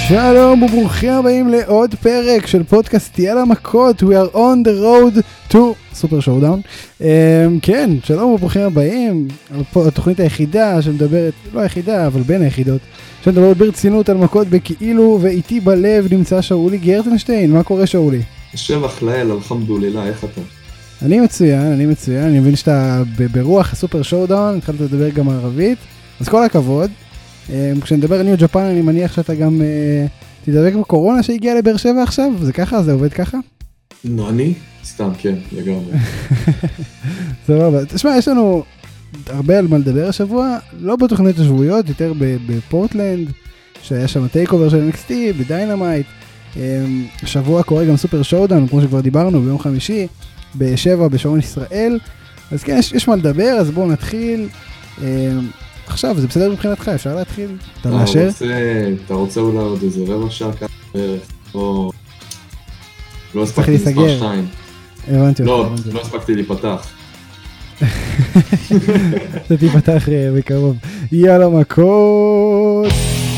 שלום וברוכים הבאים לעוד פרק של פודקאסט יאללה מכות. We are on the road to Super Showdown. כן, שלום וברוכים הבאים. התוכנית היחידה שמדברת, לא היחידה אבל בין היחידות, שמדברת ברצינות על מכות בכאילו, ואיתי בלב נמצא שאולי גרטנשטיין. מה קורה שאולי? שבח לאל, אלחמדולillah, איך אתה? אני מצוין, אני מבין שאתה ברוח הסופר שואודאון, התחלת לדבר גם ערבית, אז כל הכבוד. כשנדבר על ניו ג'פן אני מניח שאתה גם תדבק בקורונה שהגיעה לבאר שבע עכשיו, זה ככה? זה עובד ככה? לא, אני? סתם, כן, לגמרי. סבבה, תשמע, יש לנו הרבה על מה לדבר השבוע, לא בתוכניות השבועיות, יותר בפורטלנד, שהיה שם טייק אובר של NXT, בדיינמייט. השבוע קורה גם סופר שואודאון, כמו שכבר דיברנו, ביום חמישי, ב-7 בשעון ישראל. אז כן, יש מה לדבר, אז בואו נתחיל. עכשיו, זה בסדר מבחינתך, אפשר להתחיל? אתה מאשר? אתה רוצה אולי עוד איזה רבע שעה ככה בערך, או... לא הספקתי מספר 2. הבנתי. לא הספקתי להיפתח. זה תיפתח בקרוב. יאללה מכות!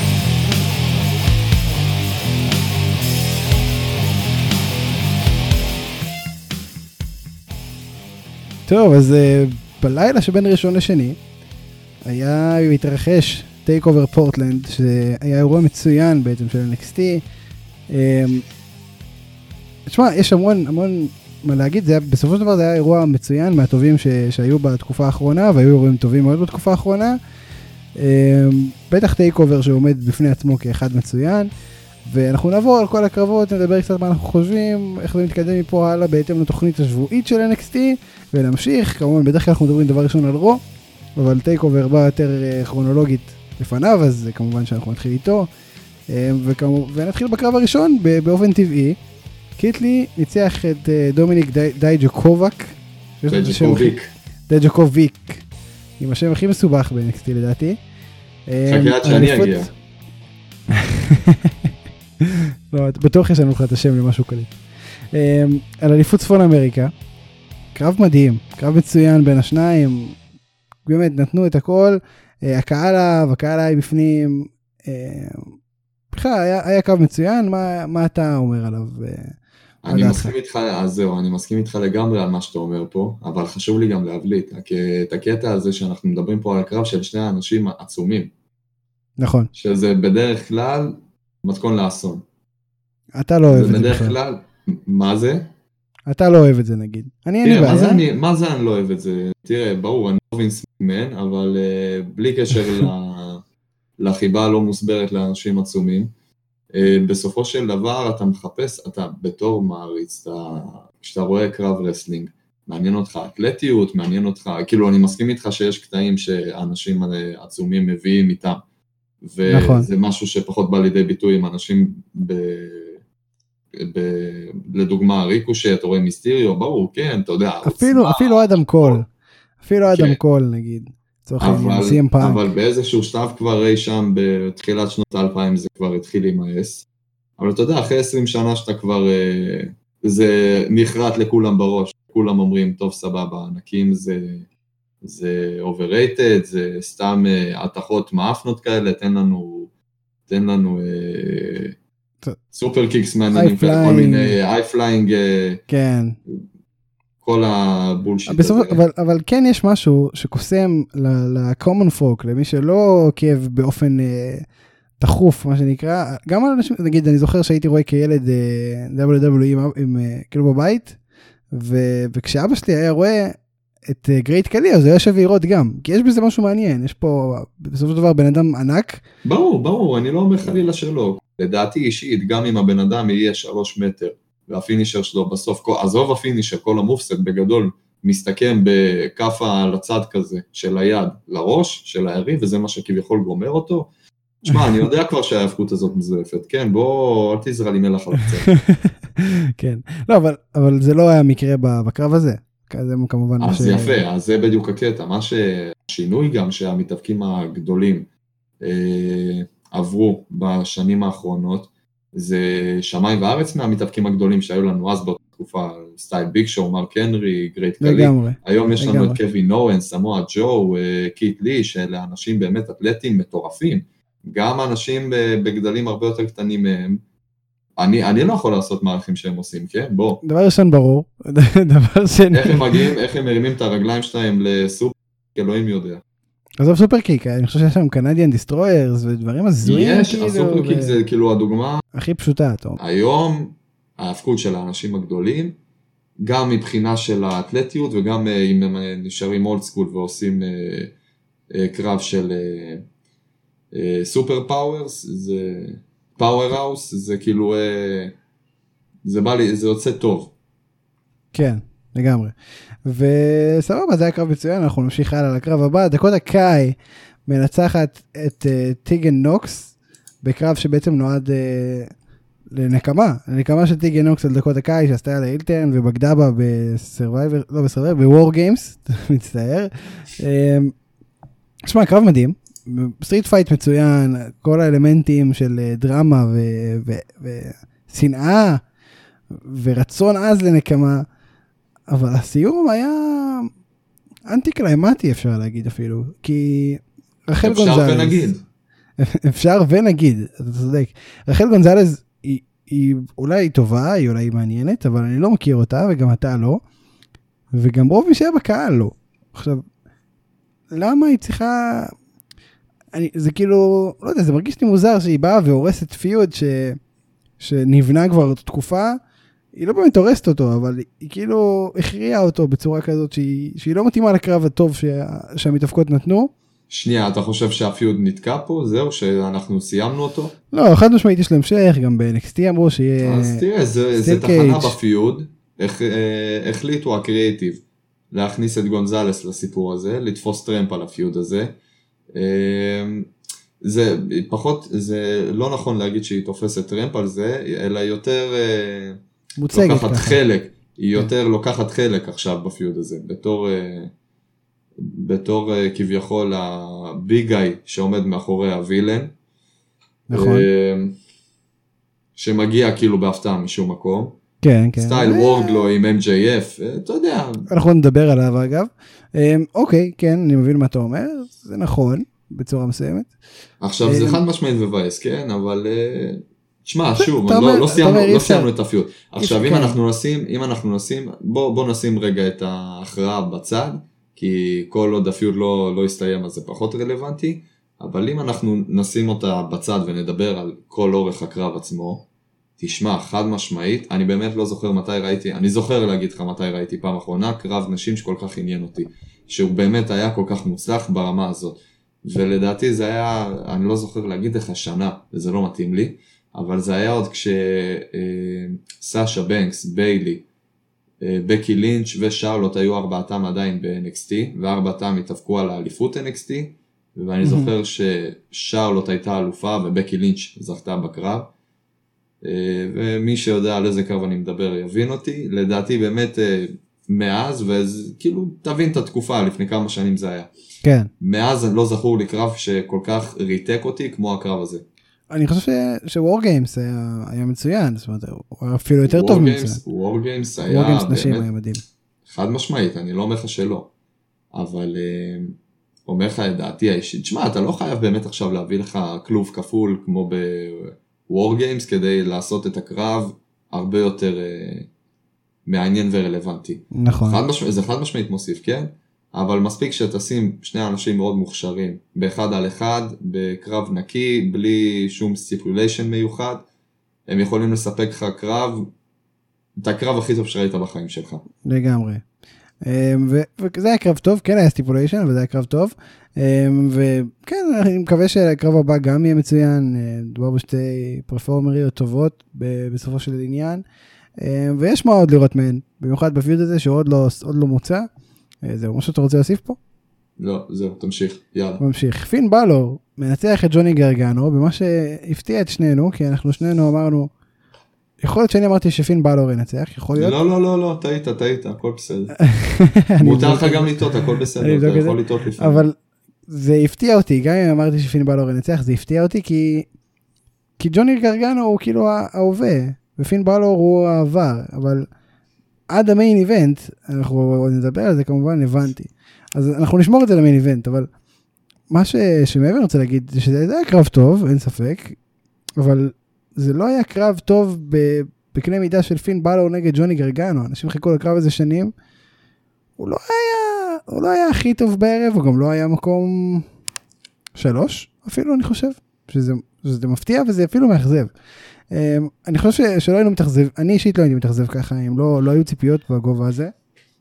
טוב, אז בלילה שבין ראשון לשני, היה מתרחש טייק אובר פורטלנד, שהיה אירוע מצוין בעצם של NXT. תשמע, יש המון מה להגיד, בסופו של דבר זה היה אירוע מצוין, מהטובים שהיו בתקופה האחרונה, והיו אירועים טובים מאוד בתקופה האחרונה. בטח טייק אובר שעומד בפני עצמו כאחד מצוין, ואנחנו נעבור על כל הקרבות, נדבר קצת מה אנחנו חושבים, איך זה מתקדם מפה הלאה בהתאם לתוכנית השבועית של NXT, ונמשיך. כמובן, בדרך כלל אנחנו מדברים דבר ראשון על רו, אבל טייק אובר בא יותר כרונולוגית לפניו, אז כמובן שאנחנו נתחיל איתו, ונתחיל בקרב הראשון באופן טבעי. קיטלי ניצח את דומיניק דיג'וקוביק, עם השם הכי מסובך ב-NXT לדעתי. חכה עד שאני אגיע. לא, בטוח יש לנו לך את השם למשהו כלי. על אליפות צפון אמריקה, קרב מדהים, קרב מצוין בין השניים, באמת נתנו את הכל, הקהל היה בפנים, בכלל היה קרב מצוין. מה אתה אומר עליו? אני מסכים איתך, אז זהו, אני מסכים איתך לגמרי על מה שאתה אומר פה, אבל חשוב לי גם להבליט, את הקטע הזה שאנחנו מדברים פה על הקרב של שני האנשים עצומים. נכון. שזה בדרך כלל מתכון לאסון. אתה לא אוהב את זה בדרך כלל, מה זה? אתה לא אוהב את זה נגיד. אני בעיה. מה זה אני לא אוהב את זה? תראה, ברור, אני לא וינס מקמן, אבל בלי קשר לחיבה הלא מוסברת לאנשים עצומים, בסופו של דבר אתה מחפש, אתה בתור מעריץ, כשאתה רואה קרב רסלינג, מעניין אותך אתלטיות, מעניין אותך, כאילו אני מסכים איתך שיש קטעים שאנשים עצומים מביאים איתם, וזה משהו שפחות בא לידי ביטוי עם אנשים לדוגמה ריקושי, אתה רואה מיסטריו, ברור, כן, אתה יודע. אפילו אדם קול נגיד. אבל באיזשהו שלב כבר ראי שם בתחילת שנות ה-2000 זה כבר התחיל להימאס, אבל אתה יודע, אחרי 20 שנה שאתה כבר, זה נחרט לכולם בראש, כולם אומרים, טוב סבבה, ענקים זה overrated, זה סתם התחות מאפנות כאלה, תן לנו סופר קיקס מעניינים, כל מיני איי-פליינג, כן. כל הבולשיט הזה. אבל כן יש משהו שקוסם ל-common folk, למי שלא עוקב באופן תחוף, מה שנקרא, גם על אנשים, נגיד, אני זוכר שהייתי רואה כילד WWE כאילו בבית, וכשאבא שלי היה רואה את גרייט קלי, אז הוא היה יושב לראות גם, כי יש בזה משהו מעניין, יש פה בסופו של דבר בן אדם ענק. ברור, אני לא אומר חלילה שלא, לדעתי אישית, גם אם הבן אדם יהיה 3 מטר, והפינישר שלו בסוף, עזוב הפינישר, כל המופסק בגדול, מסתכם בכפה על הצד כזה, של היד לראש, של היריב, וזה מה שכביכול גומר אותו. תשמע, אני יודע כבר שההפקות הזאת מזויפת, כן, בוא, אל תזרע לי מלח על קצת. כן, לא, אבל זה לא היה מקרה בקרב הזה, זה כמובן אז יפה, אז זה בדיוק הקטע, מה ששינוי גם שהמתאבקים הגדולים עברו בשנים האחרונות, זה שמיים וארץ מהמתאבקים הגדולים שהיו לנו אז בתקופה, סטייל ביג שואו, מרק הנרי, גרייט קלי, היום יש לנו את קווין אורנס, סמואה ג'ו, קיט לי, שאלה אנשים באמת אתלטים מטורפים, גם אנשים בגדלים הרבה יותר קטנים מהם, אני לא יכול לעשות מערכים שהם עושים, כן? בוא. דבר ראשון ברור, דבר שני. איך הם מגיעים, איך הם מרימים את הרגליים שלהם לסופר, אלוהים יודע. עזוב סופר קיק, אני חושב שיש שם קנדיאן דיסטרוירס ודברים הזויים. יש, הסופר קיק זה כאילו הדוגמה. הכי פשוטה, טוב. היום, ההפקות של האנשים הגדולים, גם מבחינה של האתלטיות, וגם אם הם נשארים אולד סקול ועושים קרב של סופר פאוורס, זה פאוור האוס, זה כאילו, זה בא לי, זה יוצא טוב. כן, לגמרי. וסבבה, זה היה קרב מצוין, אנחנו נמשיך הלאה לקרב הבא. דקוטה קאי מנצחת את טיגן נוקס, בקרב שבעצם נועד לנקמה של טיגן נוקס על דקוטה קאי, שעשתה על האילטרן ובגדה בה בסרווייבר, לא בסרווייבר, בוור גיימס, מצטער. תשמע, קרב מדהים, סטריט פייט מצוין, כל האלמנטים של דרמה ושנאה ורצון אז לנקמה, אבל הסיום היה אנטי קליימטי, אפשר להגיד אפילו, כי רחל גונזלס... אפשר ונגיד. אפשר ונגיד, אתה צודק. רחל גונזלס היא אולי טובה, היא אולי מעניינת, אבל אני לא מכיר אותה, וגם אתה לא, וגם רוב מי שהיה בקהל לא. עכשיו, למה היא צריכה... זה כאילו, לא יודע, זה מרגיש לי מוזר שהיא באה והורסת פיוד שנבנה כבר תקופה, היא לא באמת הורסת אותו, אבל היא כאילו הכריעה אותו בצורה כזאת שהיא לא מתאימה לקרב הטוב שהמתאבקות נתנו. שנייה, אתה חושב שהפיוד נתקע פה? זהו, שאנחנו סיימנו אותו? לא, חד משמעית יש להמשך, גם ב-NXT אמרו שיהיה... אז תראה, זה תחנה בפיוד, החליטו הקריאיטיב להכניס את גונזלס לסיפור הזה, לתפוס טרמפ על הפיוד הזה. זה פחות, זה לא נכון להגיד שהיא תופסת טרמפ על זה, אלא יותר לוקחת חלק, היא יותר לוקחת חלק עכשיו בפיוד הזה, בתור כביכול הביג גאי שעומד מאחורי הווילן, נכון. שמגיע כאילו בהפתעה משום מקום. כן, כן. סטייל וורדלו עם MJF, אתה יודע. אנחנו נדבר עליו אגב. אוקיי, כן, אני מבין מה אתה אומר, זה נכון, בצורה מסוימת. עכשיו זה חד משמעית מבאס, כן, אבל תשמע, שוב, לא סיימנו את הפיוט. עכשיו אם אנחנו נשים, בוא נשים רגע את ההכרעה בצד, כי כל עוד הפיוט לא הסתיים אז זה פחות רלוונטי, אבל אם אנחנו נשים אותה בצד ונדבר על כל אורך הקרב עצמו, תשמע, חד משמעית, אני באמת לא זוכר מתי ראיתי, אני זוכר להגיד לך מתי ראיתי פעם אחרונה, קרב נשים שכל כך עניין אותי, שהוא באמת היה כל כך מוצלח ברמה הזאת, ולדעתי זה היה, אני לא זוכר להגיד לך שנה, וזה לא מתאים לי, אבל זה היה עוד כשסאשה בנקס, ביילי, בקי לינץ' ושרלוט היו ארבעתם עדיין ב-NXT, וארבעתם התאבקו על האליפות NXT, ואני זוכר ששרלוט הייתה אלופה ובקי לינץ' זכתה בקרב, ומי שיודע על איזה קרב אני מדבר יבין אותי, לדעתי באמת מאז, וכאילו תבין את התקופה, לפני כמה שנים זה היה. כן. מאז לא זכור לי קרב שכל כך ריתק אותי כמו הקרב הזה. אני חושב שוור גיימס היה מצוין, זאת אומרת, הוא היה אפילו יותר טוב מצוין. וור גיימס היה באמת חד משמעית, אני לא אומר לך שלא, אבל אומר לך את דעתי האישית, תשמע, אתה לא חייב באמת עכשיו להביא לך כלוב כפול כמו בוור גיימס, כדי לעשות את הקרב הרבה יותר מעניין ורלוונטי. נכון. זה חד משמעית מוסיף, כן? אבל מספיק שתשים שני אנשים מאוד מוכשרים, באחד על אחד, בקרב נקי, בלי שום סטיפוליישן מיוחד, הם יכולים לספק לך קרב, את הקרב הכי טוב שראית בחיים שלך. לגמרי. וזה היה קרב טוב, כן היה סטיפוליישן, אבל זה היה קרב טוב, וכן, אני מקווה שהקרב הבא גם יהיה מצוין, דובר בשתי פרפורמריות טובות בסופו של עניין, ויש מה עוד לראות מהן, במיוחד בפיוד הזה שעוד לא מוצא. זהו, משהו שאתה רוצה להוסיף פה? לא, זהו, תמשיך, יאללה. ממשיך. פין בלור מנצח את ג'וני גרגנו, במה שהפתיע את שנינו, כי אנחנו שנינו אמרנו, יכול להיות שאני אמרתי שפין בלור ינצח, יכול להיות? לא, טעית, הכל בסדר. מותר לך גם לטעות, הכל בסדר, אתה יכול לטעות לפעמים. אבל זה הפתיע אותי, גם אם אמרתי שפין בלור ינצח, זה הפתיע אותי, כי ג'וני גרגנו הוא כאילו ההווה, ופין בלור הוא העבר, אבל עד המיין איבנט, אנחנו נדבר על זה כמובן, הבנתי. אז אנחנו נשמור את זה למיין איבנט, אבל מה שמעבר אני רוצה להגיד, שזה היה קרב טוב, אין ספק, אבל זה לא היה קרב טוב בקנה מידה של פין בלור נגד ג'וני גרגנו, אנשים חיכו לקרב איזה שנים, הוא לא היה הכי טוב בערב, הוא גם לא היה מקום 3, אפילו אני חושב, שזה מפתיע וזה אפילו מאכזב. אני חושב שלא היינו מתאכזב, אני אישית לא הייתי מתאכזב ככה, אם לא היו ציפיות בגובה הזה,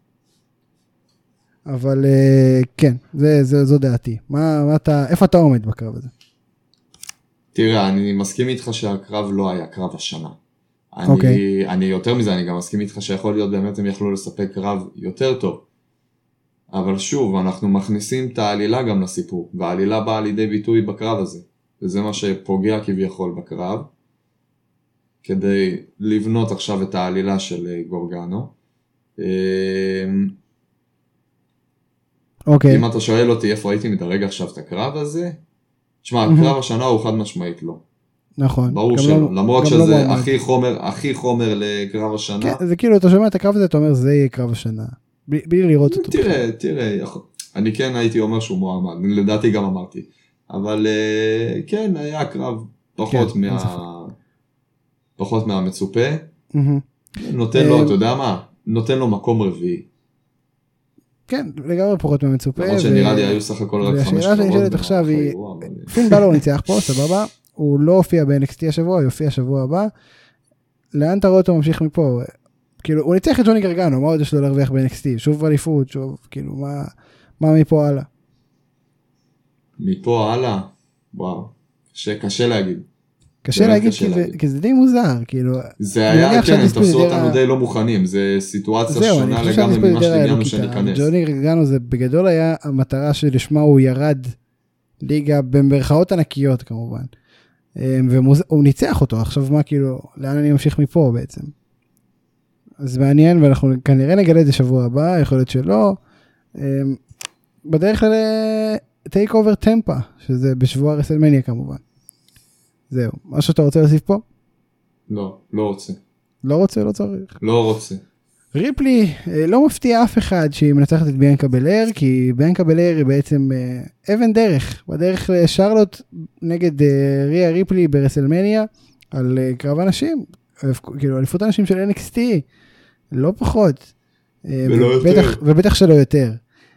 אבל כן, זו דעתי. איפה אתה עומד בקרב הזה? תראה, אני מסכים איתך שהקרב לא היה קרב השנה. אני יותר מזה, אני גם מסכים איתך שיכול להיות באמת הם יכלו לספק קרב יותר טוב. אבל שוב, אנחנו מכניסים את העלילה גם לסיפור, והעלילה באה לידי ביטוי בקרב הזה. וזה מה שפוגע כביכול בקרב, כדי לבנות עכשיו את העלילה של גורגנו. אם אתה שואל אותי איפה הייתי מדרג עכשיו את הקרב הזה, תשמע, הקרב השנה הוא חד משמעית לא. נכון. ברור שלא, למרות שזה הכי חומר לקרב השנה. כן, זה כאילו, אתה שומע את הקרב הזה, אתה אומר, זה יהיה קרב השנה. בלי לראות אותו. תראה, אני כן הייתי אומר שהוא מועמד, לדעתי גם אמרתי. אבל כן, היה קרב פחות מהמצופה. נותן לו, אתה יודע מה? נותן לו מקום רביעי. כן, לגמרי פחות מהמצופה. למרות שנראה לי היו סך הכל רק 5 והשאלה שאני שואלת עכשיו היא, פין בלור ניצח פה, סבבה, הוא לא הופיע ב-NXT השבוע, הוא יופיע השבוע הבא, לאן אתה רואה אותו ממשיך מפה? כאילו, הוא ניצח את ג'וני גרגנו, מה עוד יש לו להרוויח ב-NXT? שוב אליפות, שוב, כאילו, מה מפה הלאה? מפה הלאה? וואו, קשה להגיד. קשה להגיד, כי זה די מוזר, כאילו. זה היה, כן, הם תפסו אותנו די לא מוכנים, זה סיטואציה שונה לגמרי ממה שדמיינו שניכנס. ג'וני גרגנו זה בגדול היה המטרה שלשמה הוא ירד ליגה במרכאות ענקיות כמובן. והוא ניצח אותו, עכשיו מה כאילו, לאן אני ממשיך מפה בעצם? אז מעניין, ואנחנו כנראה נגלה את זה שבוע הבא, יכול להיות שלא. בדרך כלל טייק אובר טמפה, שזה בשבוע רסלמניה כמובן. זהו, מה שאתה רוצה להוסיף פה? לא רוצה. לא רוצה, לא צריך. לא רוצה. ריפלי לא מפתיע אף אחד שהיא מנצחת את ביאנקה בלר, כי ביאנקה בלר היא בעצם אבן דרך, בדרך לשרלוט נגד ריה ריפלי ברסלמניה, על קרב אנשים, כאילו אליפות אנשים של NXT, לא פחות. ולא יותר. ובטח שלא יותר.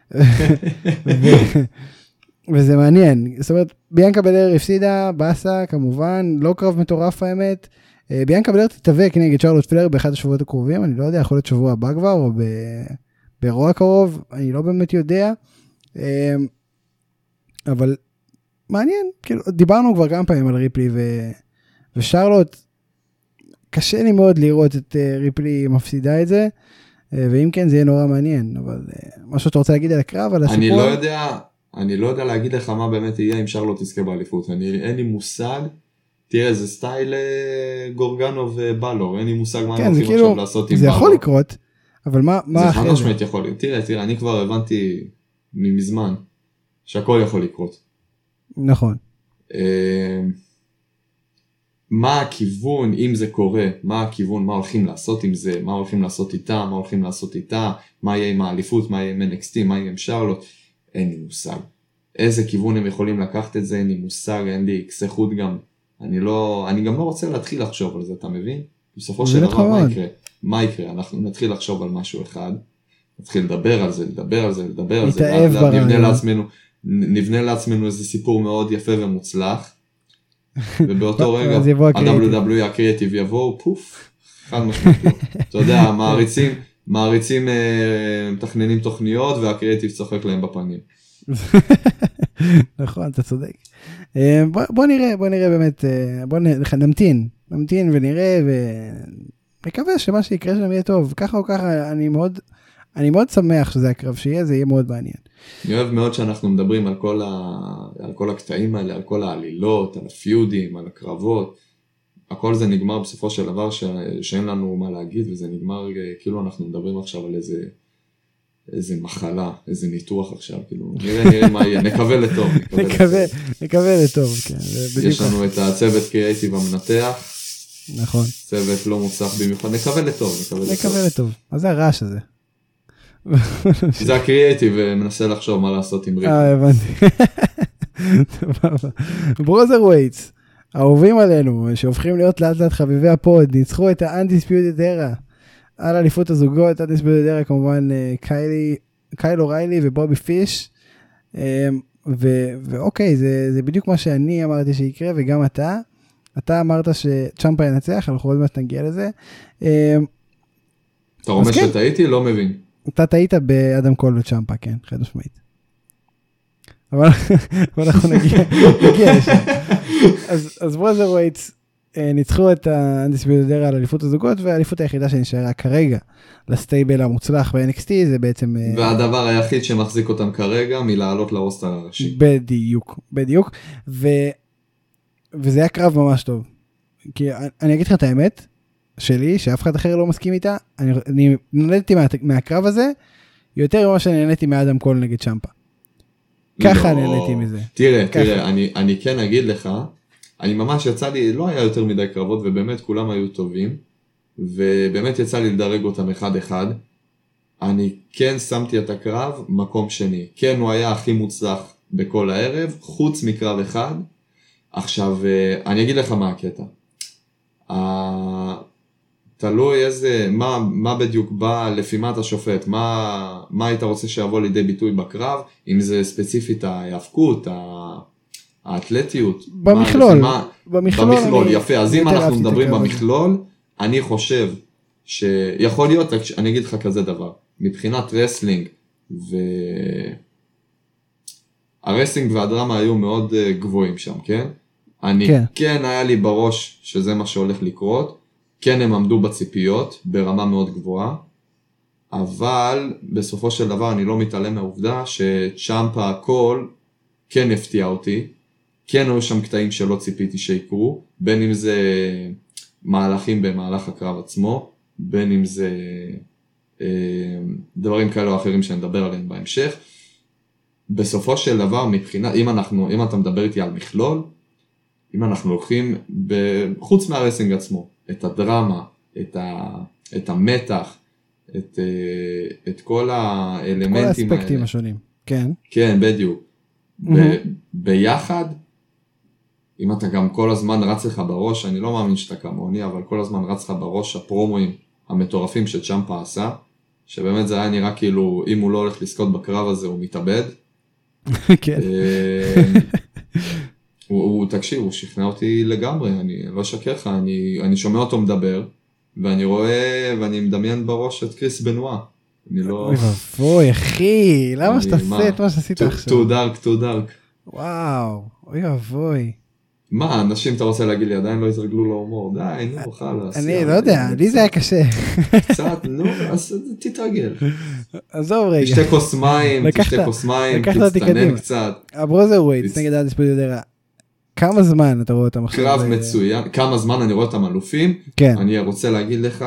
וזה מעניין, זאת אומרת, ביאנקה בלר הפסידה, באסה, כמובן, לא קרב מטורף האמת, ביאנקה בלר תתאבק נגד שרלוט פלר באחד השבועות הקרובים, אני לא יודע, יכול להיות שבוע הבא כבר, או באירוע הקרוב, אני לא באמת יודע, אבל מעניין, כאילו, דיברנו כבר כמה פעמים על ריפלי ושרלוט, קשה לי מאוד לראות את ריפלי מפסידה את זה, ואם כן זה יהיה נורא מעניין, אבל מה שאתה רוצה להגיד על הקרב, על הסיפור? אני לא יודע להגיד לך מה באמת יהיה אם שרלוט תזכה באליפות, אין לי מושג, תראה זה סטייל גורגנו ובלור, אין לי מושג מה אנחנו הולכים עכשיו לעשות עם בלור. זה יכול לקרות, אבל מה זה חד משמעית יכול להיות, תראה, אני כבר הבנתי מזמן שהכל יכול לקרות. נכון. מה הכיוון אם זה קורה, מה הכיוון, מה הולכים לעשות עם זה, מה הולכים לעשות איתה, מה הולכים לעשות איתה, מה יהיה עם האליפות, מה יהיה עם NXT, מה יהיה עם שרלוט, אין לי מושג. איזה כיוון הם יכולים לקחת את זה, אין לי מושג, אין לי כסחות גם. אני גם לא רוצה להתחיל לחשוב על זה, אתה מבין? בסופו של דבר, מה יקרה? אנחנו נתחיל לחשוב על משהו אחד, נתחיל לדבר על זה, נבנה לעצמנו איזה סיפור מאוד יפה ומוצלח, ובאותו רגע, ה-WWE הקריאטיב יבואו, פוף, חד משמעית. אתה יודע, מעריצים מתכננים תוכניות, והקריאטיב צוחק להם בפנים. נכון, אתה צודק. בוא נראה באמת, בוא נמתין ונראה, ונקווה שמה שיקרה שלנו יהיה טוב. ככה או ככה, אני מאוד שמח שזה הקרב שיהיה, זה יהיה מאוד מעניין. אני אוהב מאוד שאנחנו מדברים על כל הקטעים האלה, על כל העלילות, על הפיודים, על הקרבות. הכל זה נגמר בסופו של דבר שאין לנו מה להגיד, וזה נגמר כאילו אנחנו מדברים עכשיו על איזה מחלה, איזה ניתוח עכשיו, כאילו נראה מה יהיה, נקווה לטוב. נקווה לטוב, כן. יש לנו את הצוות קריאטיב המנתח. נכון. צוות לא מוצלח במיוחד, נקווה לטוב. נקווה לטוב, מה זה הרעש הזה? זה הקריאטיב ומנסה לחשוב מה לעשות עם ריפלי. הבנתי. ברוזר ווייטס, אהובים עלינו, שהופכים להיות לאט לאט חביבי הפוד, ניצחו את ה-Undisputed Era, על אליפות הזוגות, ה-Undisputed Era כמובן קייל אוריילי ובובי פיש, ואוקיי, זה בדיוק מה שאני אמרתי שיקרה, וגם אתה אמרת שצ'מפה ינצח, אנחנו עוד מעט נגיע לזה. אתה רומז שטעיתי? לא מבין. אתה טעית באדם קול וצ'מפה, כן, חד משמעית. אבל אנחנו נגיע לשם. אז ברוזר ווייטס ניצחו את ה-Undisputed Era על אליפות הזוגות, והאליפות היחידה שנשארה כרגע לסטייבל המוצלח ב-NXT, זה בעצם... והדבר היחיד שמחזיק אותם כרגע מלעלות לרוסטר הראשי. בדיוק. וזה היה קרב ממש טוב. כי אני אגיד לך את האמת שלי, שאף אחד אחר לא מסכים איתה, אני נהניתי מהקרב הזה, יותר ממה שאני נהניתי מאדם קול נגד צ'מפה. ככה נהניתי מזה. תראה, אני כן אגיד לך, אני ממש יצא לי, לא היה יותר מדי קרבות, ובאמת כולם היו טובים, ובאמת יצא לי לדרג אותם אחד אחד. אני כן שמתי את הקרב מקום שני. כן, הוא היה הכי מוצלח בכל הערב, חוץ מקרב אחד. עכשיו, אני אגיד לך מה הקטע. תלוי איזה, מה בדיוק בא לפי מה אתה שופט, מה היית רוצה שיבוא לידי ביטוי בקרב, אם זה ספציפית ההיאבקות, האתלטיות. במכלול, יפה. אז אם אנחנו מדברים במכלול, אני חושב שיכול להיות, אני אגיד לך כזה דבר, מבחינת רסלינג, הרסלינג והדרמה היו מאוד גבוהים שם, כן? כן היה לי בראש שזה מה שהולך לקרות, כן הם עמדו בציפיות ברמה מאוד גבוהה, אבל בסופו של דבר אני לא מתעלם מהעובדה שצ'מפה הכל כן הפתיע אותי, כן היו שם קטעים שלא ציפיתי שיקרו, בין אם זה מהלכים במהלך הקרב עצמו, בין אם זה דברים כאלה או אחרים שנדבר עליהם בהמשך. בסופו של דבר מבחינת, אם אתה מדבר איתי על מכלול, אם אנחנו לוקחים חוץ מהרסינג עצמו, את הדרמה, את המתח, את כל האלמנטים האלה. כל האספקטים השונים, כן. כן, בדיוק. ביחד, אם אתה גם כל הזמן רץ לך בראש, אני לא מאמין שאתה כמוני, אבל כל הזמן רץ לך בראש הפרומואים המטורפים שצ'מפה עשה, שבאמת זה היה נראה כאילו, אם הוא לא הולך לזכות בקרב הזה, הוא מתאבד. כן. תקשיב, הוא שכנע אותי לגמרי, אני לא אשקר לך, אני שומע אותו מדבר, ואני רואה, ואני מדמיין בראש את קריס בנואה. אני לא... אוי ובוי, אחי, למה שאתה עושה את מה שעשית עכשיו? too dark. וואו, אוי ובוי. מה, אנשים אתה רוצה להגיד לי, עדיין לא התרגלו להומור, די, נו, חלאס. אני לא יודע, לי זה היה קשה. קצת, נו, אז תתרגל. עזוב רגע. תשתה כוס מים, תצטנן קצת. הברוזר ווייטס נגד ה-Undisputed Era. כמה זמן אתה רואה אותם עכשיו? קרב מצוין, כמה זמן אני רואה אותם אלופים. כן. אני רוצה להגיד לך,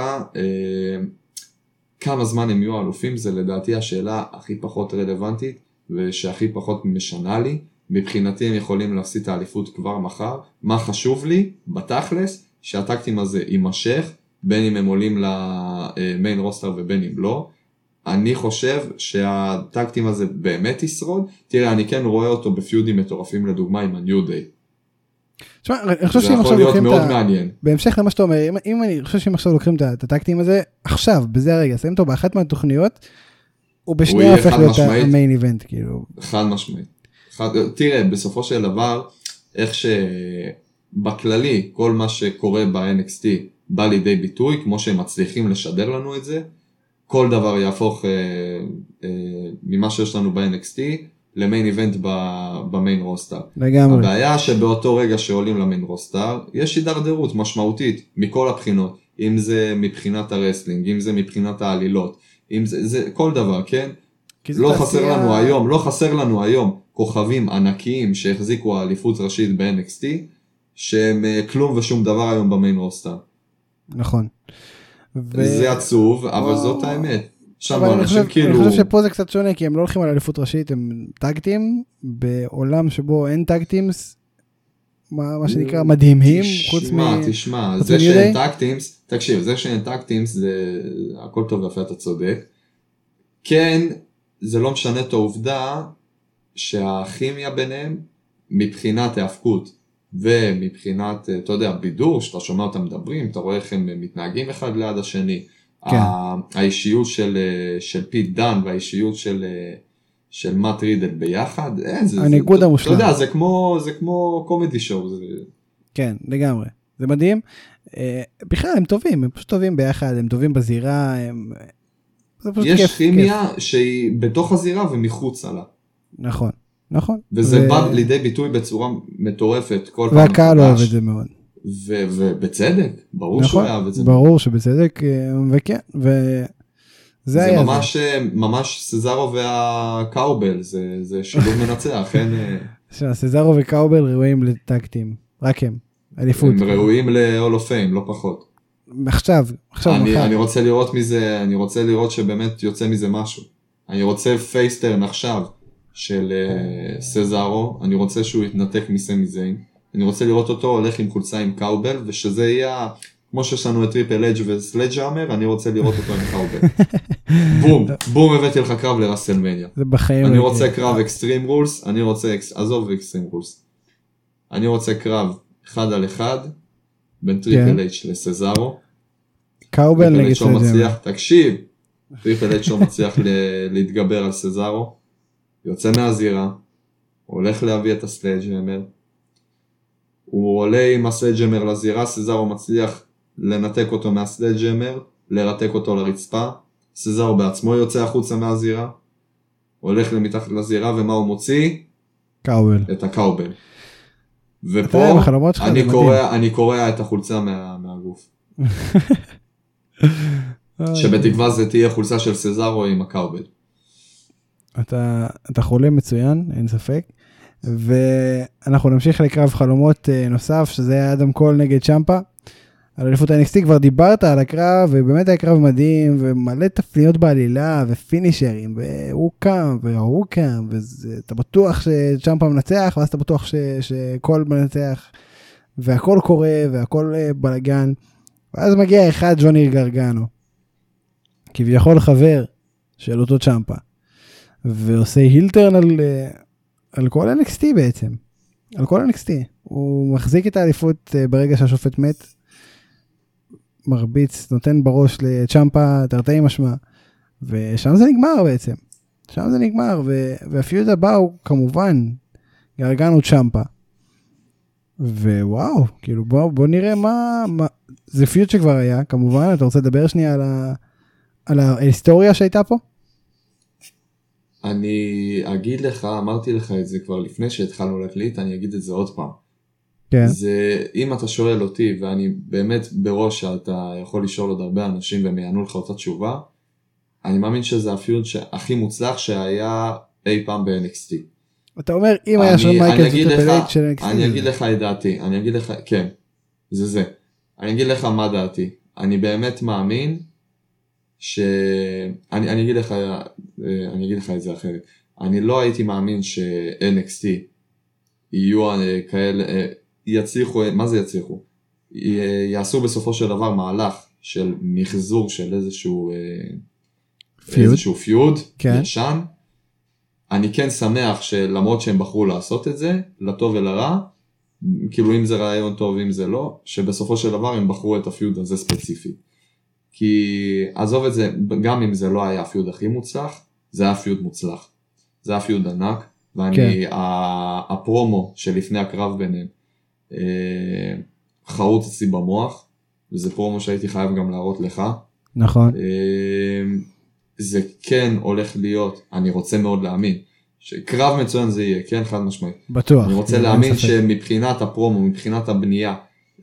כמה זמן הם יהיו אלופים, זה לדעתי השאלה הכי פחות רלוונטית, ושהכי פחות משנה לי. מבחינתי הם יכולים להפסיד את האליפות כבר מחר. מה חשוב לי? בתכלס, שהטקטים הזה יימשך, בין אם הם עולים למיין רוסטר ובין אם לא. אני חושב שהטקטים הזה באמת ישרוד. תראה, אני כן רואה אותו בפיודים מטורפים, לדוגמה עם ה-New Day. זה יכול להיות מאוד מעניין. בהמשך למה שאתה אומר, אם אני חושב שהם עכשיו לוקחים את הטקטים הזה, עכשיו, בזה הרגע, שמים אותו באחת מהתוכניות, הוא בשנייה הופך להיות המיין איבנט, כאילו. חד משמעית. תראה, בסופו של דבר, איך שבכללי, כל מה שקורה ב-NXT בא לידי ביטוי, כמו שהם מצליחים לשדר לנו את זה, כל דבר יהפוך ממה שיש לנו ב-NXT, למיין איבנט במיין רוסטר. לגמרי. הבעיה שבאותו רגע שעולים למיין רוסטר, יש הידרדרות משמעותית מכל הבחינות, אם זה מבחינת הרסלינג, אם זה מבחינת העלילות, אם זה כל דבר, כן? לא חסר לנו היום כוכבים ענקיים שהחזיקו האליפות ראשית ב-NXT, שהם כלום ושום דבר היום במיין רוסטר. נכון. זה עצוב, אבל זאת האמת. אני חושב שפה זה קצת שונה, כי הם לא הולכים על אליפות ראשית, הם טאגטים, בעולם שבו אין טאגטימס, מה שנקרא מדהימים, חוץ תשמע, זה שאין טאגטימס, תקשיב, זה שאין טאגטימס, זה הכל טוב ויפה, אתה צודק. כן, זה לא משנה את העובדה שהכימיה ביניהם מבחינת ההפקות, ומבחינת, אתה יודע, בידור, שאתה שומע אותם מדברים, אתה רואה איך הם מתנהגים אחד ליד השני, כן. האישיות של פיט דן, והאישיות של מאט רידל ביחד, הניקוד המושלם. אתה יודע, זה כמו קומדי שואו. כן, לגמרי. זה מדהים. בכלל, הם טובים, הם פשוט טובים ביחד, הם טובים בזירה, יש כימיה שהיא בתוך הזירה ומחוץ עלה. נכון, נכון. וזה בא לידי ביטוי בצורה מטורפת כל פעם. והקהל אוהב את זה מאוד. ובצדק, ברור שהוא אוהב את זה. ברור שבצדק, וכן, זה ממש סזארו והקאובל, זה שילוב מנצח, אין... סזארו וקאובל ראויים לטקטים, רק הם, אליפות. הם ראויים ל-Hall of Fame, לא פחות. עכשיו. אני רוצה לראות מזה, אני רוצה לראות שבאמת יוצא מזה משהו. אני רוצה פייסטרן עכשיו של סזארו, אני רוצה שהוא יתנתק מסמי זיין, אני רוצה לראות אותו הולך עם חולצה עם קאובל, ושזה יהיה, כמו שיש לנו את טריפל אג' וסלג'המר, אני רוצה לראות אותו עם קאובל. בום הבאתי לך קרב לרסלמניה. זה בחיים. אני רוצה קרב אקסטרים רולס, עזוב אקסטרים רולס. אני רוצה קרב 1 על 1, בין טריפל אג' לסזארו. קאובל נגד סלג'המר. תקשיב, טריפל אג' לא מצליח להתגבר על סזארו, יוצא מהזירה, הולך להביא את הסלג'המר, הוא עולה עם הסלג'המר לזירה, סזארו מצליח לנתק אותו מהסלג'המר, לרתק אותו לרצפה, סזארו בעצמו יוצא החוצה מהזירה, הולך למתחת לזירה, ומה הוא מוציא? קאובל. את הקאובל. ופה אני קורא את החולצה מהגוף. שבתקווה זה תהיה חולצה של סזארו עם הקאובל. אתה חולה מצוין, אין ספק. ואנחנו נמשיך לקרב חלומות נוסף, שזה היה אדם קול נגד צ'מפה. על אליפות NXT כבר דיברת על הקרב, ובאמת היה קרב מדהים, ומלא תפניות בעלילה, ופינישרים, והוא קם, והוא קם, ואתה בטוח שצ'מפה מנצח, ואז אתה בטוח שקול מנצח, והכל קורה, והכל בלגן. ואז מגיע אחד, ג'וני גרגנו, כביכול חבר של אותו צ'מפה, ועושה הילטרן על כל NXT בעצם, על כל NXT. הוא מחזיק את האליפות ברגע שהשופט מת, מרביץ, נותן בראש לצ'מפה, תרתי משמע, ושם זה נגמר בעצם. שם זה נגמר, והפיוד הבא הוא כמובן גרגנו צ'מפה. ווואו, כאילו בוא נראה מה זה פיוד שכבר היה, כמובן. אתה רוצה לדבר שנייה על ההיסטוריה שהייתה פה? אני אגיד לך, אמרתי לך את זה כבר לפני שהתחלנו להקליט, אני אגיד את זה עוד פעם. כן. זה, אם אתה שואל אותי, ואני באמת בראש שאתה יכול לשאול עוד הרבה אנשים והם יענו לך אותה תשובה, אני מאמין שזה הפיוד הכי מוצלח שהיה אי פעם ב-NXT. אתה אומר, אם היה שון מייקלס וטריפל אייץ' של NXT. אני אגיד לך את דעתי, אני אגיד לך, כן, זה. אני אגיד לך מה דעתי. אני באמת מאמין אני אגיד לך את זה אחרת. אני לא הייתי מאמין ש-NXT יהיו כאלה, יצליחו, מה זה יצליחו? יעשו בסופו של דבר מהלך של מחזור של איזשהו פיוד, ישן. אני כן שמח שלמרות שהם בחרו לעשות את זה, לטוב ולרע, כאילו אם זה רעיון טוב, אם זה לא, שבסופו של דבר הם בחרו את הפיוד הזה ספציפי. כי עזוב את זה, גם אם זה לא היה הפיוד הכי מוצלח, זה היה פיוד מוצלח. זה היה פיוד ענק, ואני, הפרומו שלפני הקרב ביניהם, חרוט אצלי במוח, וזה פרומו שהייתי חייב גם להראות לך. נכון. זה כן הולך להיות, אני רוצה מאוד להאמין, שקרב מצוין זה יהיה, כן, חד משמעית. בטוח. אני רוצה להאמין שמבחינת הפרומו, מבחינת הבנייה,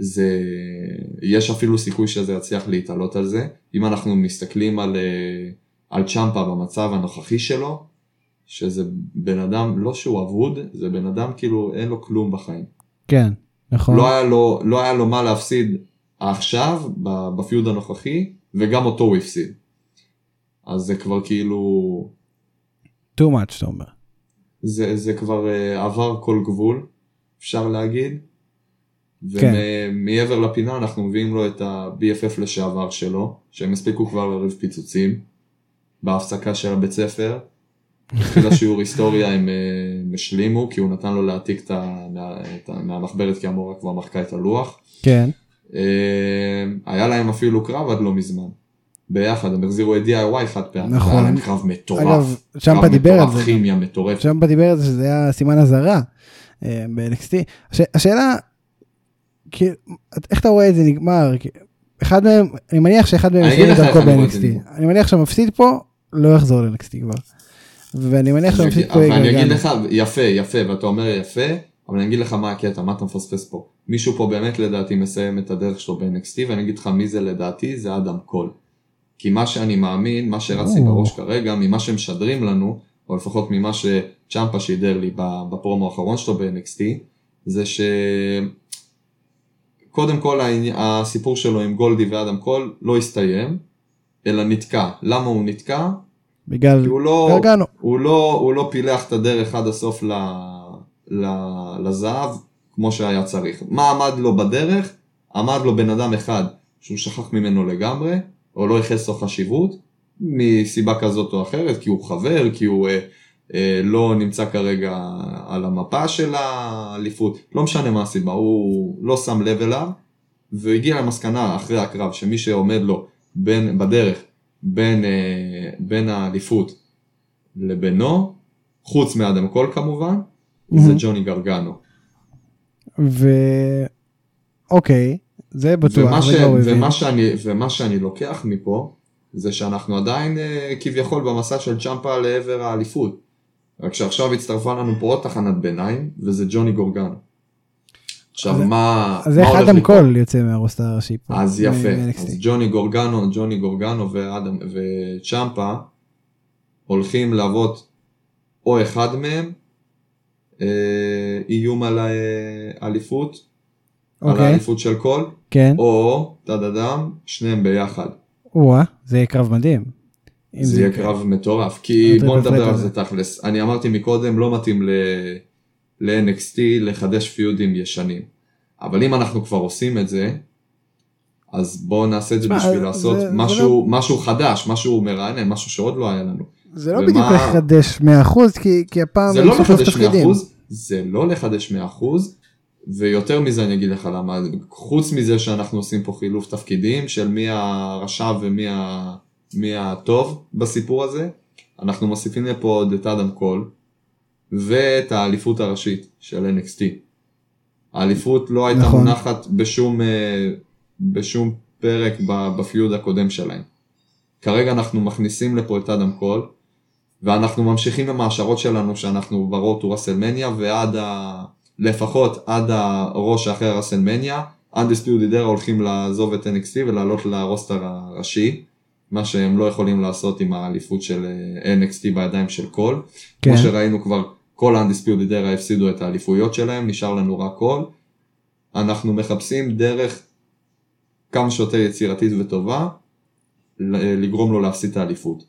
יש אפילו סיכוי שזה יצליח להתעלות על זה. אם אנחנו מסתכלים על צ'מפה במצב הנוכחי שלו, שזה בן אדם, לא שהוא אבוד, זה בן אדם כאילו אין לו כלום בחיים. כן, נכון. לא היה לו מה להפסיד עכשיו, בפיוד הנוכחי, וגם אותו הוא הפסיד. אז זה כבר כאילו... too much, אתה אומר. זה כבר עבר כל גבול, אפשר להגיד. ומעבר לפינה אנחנו מביאים לו את ה-BFF לשעבר שלו, שהם הספיקו כבר לריב פיצוצים, בהפסקה של הבית ספר. התחילה שיעור היסטוריה הם השלימו, כי הוא נתן לו להעתיק מהמחברת, כי המורה כבר מחקה את הלוח. כן. היה להם אפילו קרב עד לא מזמן. ביחד, הם החזירו את DIY חד פעם. נכון. היה להם קרב מטורף. אגב, צ'מפה דיבר על זה. כימיה מטורפת. צ'מפה דיבר על זה שזה היה סימן הזרה ב-NXT. השאלה, איך אתה רואה את זה נגמר? אחד מהם, אני מניח שאחד מהם יפסיד את דרכו ב-NXT. אני מניח שהמפסיד פה לא יחזור ל-NXT כבר. ואני מניח שהמפסיד פה יגלגל. ואני אגיד לך, יפה, ואתה אומר יפה, אבל אני אגיד לך מה הקטע, מה אתה מפספס פה. מישהו פה באמת לדעתי מסיים את הדרך שלו ב-NXT, ואני אגיד לך מי זה לדעתי, זה אדם קול. כי מה שאני מאמין, מה שרצתי בראש כרגע, ממה שמשדרים לנו, או לפחות ממה שצ'מפה שידר לי בפרומו האחרון שלו ב-NXT, זה שקודם כל הסיפור שלו עם גולדי ואדם קול לא הסתיים, אלא נתקע. למה הוא נתקע? בגלל גרגנו. הוא לא פילח את הדרך עד הסוף לזהב, כמו שהיה צריך. מה עמד לו בדרך? עמד לו בן אדם אחד, שהוא שכח ממנו לגמרי, או לא יחס לו חשיבות, מסיבה כזאת או אחרת, כי הוא חבר, כי הוא לא נמצא כרגע על המפה של האליפות, לא משנה מה הסיבה, הוא לא שם לב אליו, והגיע למסקנה אחרי הקרב, שמי שעומד לו בדרך, בין האליפות לבינו, חוץ מאדם קול כמובן, זה ג'וני גרגנו. אוקיי. זה בטוח. ומה שאני לוקח מפה, זה שאנחנו עדיין כביכול במסע של צ'מפה לעבר האליפות. רק שעכשיו הצטרפה לנו פה עוד תחנת ביניים, וזה ג'וני גורגנו. עכשיו מה... אז איך אדם קול יוצא מהרוסטר הראשי פה? אז יפה. אז ג'וני גורגנו וצ'מפה הולכים לעבוד או אחד מהם, איום על האליפות, על האליפות של קול, או תדדם, שניהם ביחד. זה יהיה קרב מדהים. זה יהיה קרב מטורף, כי בוא נדבר על זה תכלס. אני אמרתי מקודם, לא מתאים ל-NXT לחדש פיודים ישנים. אבל אם אנחנו כבר עושים את זה, אז בואו נעשה את זה בשביל לעשות משהו חדש, משהו מרענן, משהו שעוד לא היה לנו. זה לא בדיוק לחדש 100%, כי הפעם... זה לא לחדש 100%, זה לא לחדש 100%, ויותר מזה אני אגיד לך למה, חוץ מזה שאנחנו עושים פה חילוף תפקידים, של מי הרשע ומי הטוב בסיפור הזה, אנחנו מוסיפים לפה עוד את אדם קול, ואת האליפות הראשית של NXT. האליפות לא הייתה מונחת בשום פרק בפיוד הקודם שלהם. כרגע אנחנו מכניסים לפה את אדם קול, ואנחנו ממשיכים עם ההשערות שלנו שאנחנו ברוט רסלמניה, לפחות עד הראש אחרי הרסלמניה, Undisputed Era הולכים לעזוב את NXT ולעלות לרוסטר הראשי, מה שהם לא יכולים לעשות עם האליפות של NXT בידיים של קול. כמו שראינו כבר, כל Undisputed Era הפסידו את האליפויות שלהם, נשאר לנו רק קול. אנחנו מחפשים דרך כמה שיותר יצירתית וטובה, לגרום לו להפסיד את האליפות.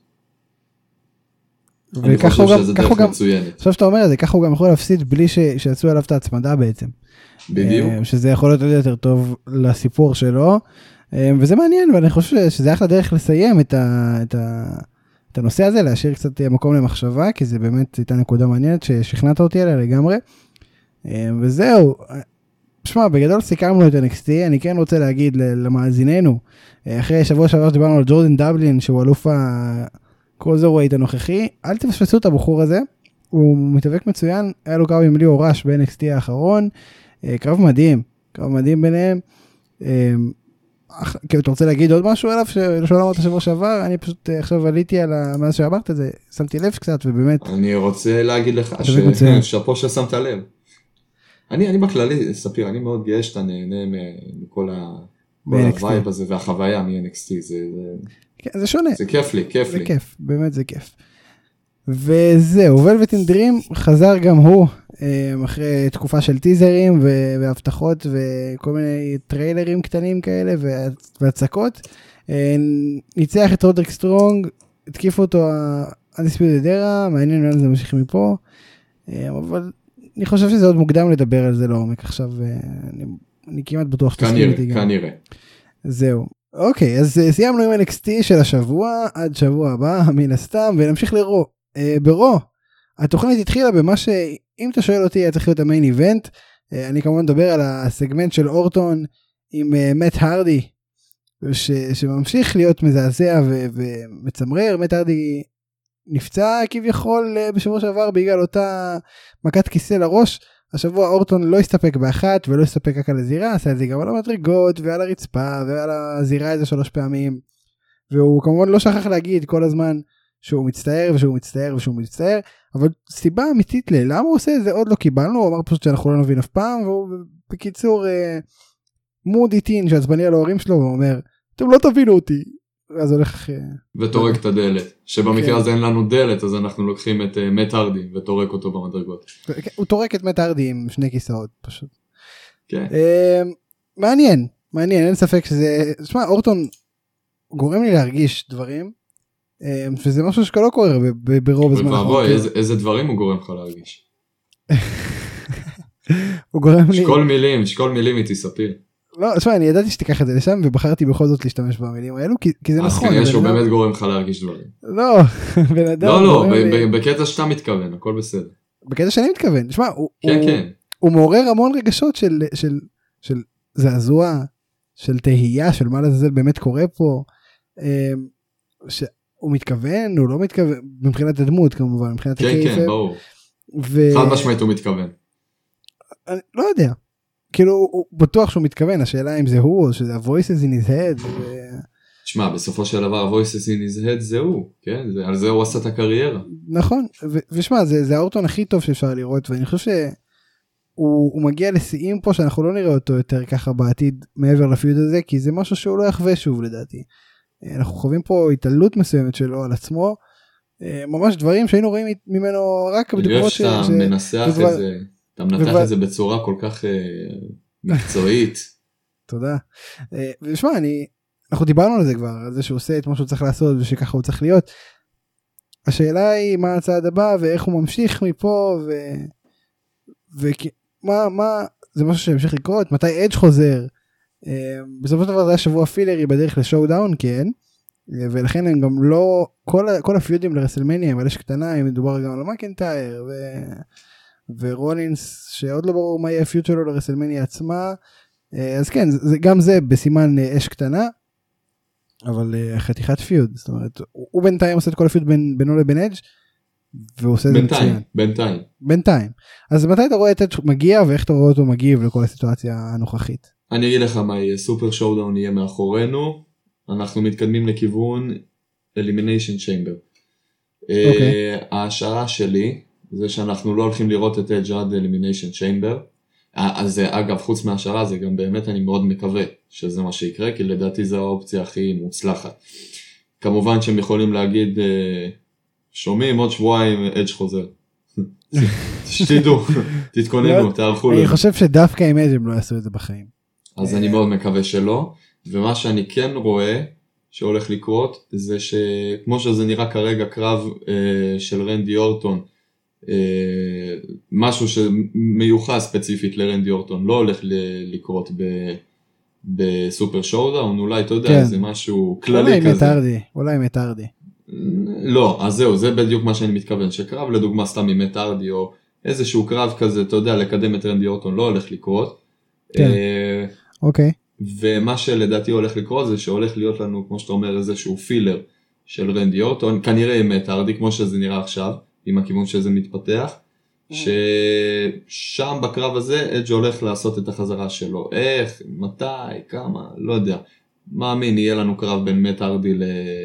אני חושב שזה דרך מצוינת. עכשיו שאתה אומר את זה, ככה הוא גם יכול להפסיד בלי שיצאו עליו את ההצמדה בעצם. בדיוק. שזה יכול להיות יותר טוב לסיפור שלו, וזה מעניין, ואני חושב שזה אחלה דרך לסיים את הנושא הזה, להשאיר קצת מקום למחשבה, כי זה באמת הייתה נקודה מעניינת ששכנעת אותי עליה לגמרי. וזהו, תשמע, בגדול סיכמנו את NXT, אני כן רוצה להגיד למאזיננו, אחרי שבוע שעבר שדיברנו על ג'ורדן דבלין, שהוא אלוף הקרוזרווייט הנוכחי, אל תפספסו את הבחור הזה, הוא מתאבק מצוין, היה לו קרב עם ליאור ראש ב-NXT האחרון, קרב מדהים ביניהם. אתה רוצה להגיד עוד משהו עליו שלא אמרת שבוע שעבר? אני פשוט עכשיו עליתי על מאז שאמרת את זה, שמתי לב קצת ובאמת. אני רוצה להגיד לך ששפו ששמת לב. אני בכללי, ספיר, אני מאוד גאה שאתה נהנה מכל הווייב הזה והחוויה מ-NXT, זה שונה. זה כיף לי. זה כיף, באמת זה כיף. וזהו, ולווט אין דרים חזר גם הוא, אחרי תקופה של טיזרים והבטחות וכל מיני טריילרים קטנים כאלה והצקות, ניצח את רודריק סטרונג, התקיפו אותו Undisputed Era, מעניין לאן זה ממשיך מפה, אבל אני חושב שזה עוד מוקדם לדבר על זה לעומק, עכשיו אני כמעט בטוח שתסכים איתי גם. כנראה. זהו. אוקיי, אז סיימנו עם NXT של השבוע, עד שבוע הבא, מן הסתם, ונמשיך לרו. ברו, התוכנית התחילה במה שאם אתה שואל אותי היה צריך להיות המיין איבנט, אני כמובן מדבר על הסגמנט של אורטון עם מאט הרדי, שממשיך להיות מזעזע ומצמרר. מאט הרדי נפצע כביכול בשבוע שעבר בגלל אותה מכת כיסא לראש, השבוע אורטון לא הסתפק באחת ולא הסתפק רק על הזירה, עשה את זה גם על המדרגות ועל הרצפה ועל הזירה איזה 3 פעמים, והוא כמובן לא שכח להגיד כל הזמן שהוא מצטער ושהוא מצטער ושהוא מצטער, אבל סיבה אמיתית למה הוא עושה את זה עוד לא קיבלנו. הוא אמר פשוט שאנחנו לא נבין אף פעם, והוא בקיצור מודי טין שעצבני על ההורים שלו, והוא אומר אתם לא תבינו אותי, אז הולך וטורק את הדלת, שבמקרה הזה אין לנו דלת, אז אנחנו לוקחים את מאט הרדי וטורק אותו במדרגות. הוא טורק את מאט הרדי עם 2 כיסאות פשוט. כן. מעניין, אין ספק שזה, תשמע, אורטון גורם לי להרגיש דברים, וזה משהו שלא קורה ברוב הזמן. ובואי, איזה דברים הוא גורם לך להרגיש? הוא גורם לי... שכל מילים איתי ספיר. לא, תשמע, אני ידעתי שתיקח את זה לשם, ובחרתי בכל זאת להשתמש במילים האלו, כי זה נכון. אז כנראה שהוא באמת גורם לך להרגיש דברים. לא, בן אדם... לא, בקטע שאתה מתכוון, הכל בסדר. בקטע שאני מתכוון, תשמע, כן. הוא מעורר המון רגשות של זעזוע, של תהייה, של מה לזה באמת קורה פה, שהוא מתכוון, הוא לא מתכוון, מבחינת הדמות כמובן, מבחינת הכיף. כן, ברור. חד משמעית הוא מתכוון. אני לא יודע. כאילו הוא בטוח שהוא מתכוון, השאלה אם זה הוא או שזה ה-voices in his head. תשמע, בסופו של דבר ה-voices in his head זה הוא, כן? על זה הוא עשה את הקריירה. נכון, ושמע, זה האורטון הכי טוב שאפשר לראות, ואני חושב שהוא מגיע לשיאים פה שאנחנו לא נראה אותו יותר ככה בעתיד מעבר לפיוד הזה, כי זה משהו שהוא לא יחווה שוב לדעתי. אנחנו חווים פה התעלות מסוימת שלו על עצמו, ממש דברים שהיינו רואים ממנו רק בדוגמאות של... אתה מנסח את זה... אתה מנתח את זה בצורה כל כך מקצועית. תודה. ושמע, אנחנו דיברנו על זה כבר, על זה שהוא עושה את מה שהוא צריך לעשות ושככה הוא צריך להיות. השאלה היא מה הצעד הבא ואיך הוא ממשיך מפה ומה זה משהו שהמשיך לקרות, מתי אדג' חוזר. בסופו של דבר זה היה שבוע פילרי בדרך לשואו דאון, כן, ולכן הם גם לא, כל הפיודים לרסלמניה הם על אש קטנה, הם מדובר גם על מקנטייר ורולינס שעוד לא ברור מה יהיה הפיוט שלו לרסלמניה עצמה, אז כן, גם זה בסימן אש קטנה, אבל חתיכת פיוד, זאת אומרת, הוא בינתיים עושה את כל הפיוד בינו לבין אדג' והוא עושה את זה מצוין. בינתיים. אז מתי אתה רואה את אדג' מגיע ואיך אתה רואה אותו מגיב לכל הסיטואציה הנוכחית? אני אגיד לך מה יהיה, סופר שואודאון יהיה מאחורינו, אנחנו מתקדמים לכיוון Elimination Chamber. ההשערה שלי זה שאנחנו לא הולכים לראות את אדג' עד Elimination Chamber, אז אגב חוץ מההשערה זה גם באמת אני מאוד מקווה שזה מה שיקרה, כי לדעתי זו האופציה הכי מוצלחת. כמובן שהם יכולים להגיד, שומעים עוד שבועיים אדג' חוזר. שתדעו, תתכוננו, תערכו. אני חושב שדווקא עם אדג' הם לא יעשו את זה בחיים. אז אני מאוד מקווה שלא, ומה שאני כן רואה שהולך לקרות, זה שכמו שזה נראה כרגע קרב של רנדי אורטון, משהו שמיוחד ספציפית לרנדי אורטון, לא הולך לקרות בסופר שואודאון, אולי אתה יודע, זה משהו כללי כזה. אולי מטרדי. לא, אז זהו, זה בדיוק מה שאני מתכוון, שקרב לדוגמה סתם עם מטרדי, או איזשהו קרב כזה, אתה יודע, לקדם את רנדי אורטון לא הולך לקרות. כן, אוקיי. ומה שלדעתי הולך לקרות זה שהולך להיות לנו, כמו שאתה אומר, איזשהו פילר של רנדי אורטון, כנראה עם מטרדי, כמו שזה נראה עכשיו, עם הכיוון שזה מתפתח, ששם בקרב הזה אדג' הולך לעשות את החזרה שלו. איך, מתי, כמה, לא יודע. מאמין, יהיה לנו קרב בין מטרדי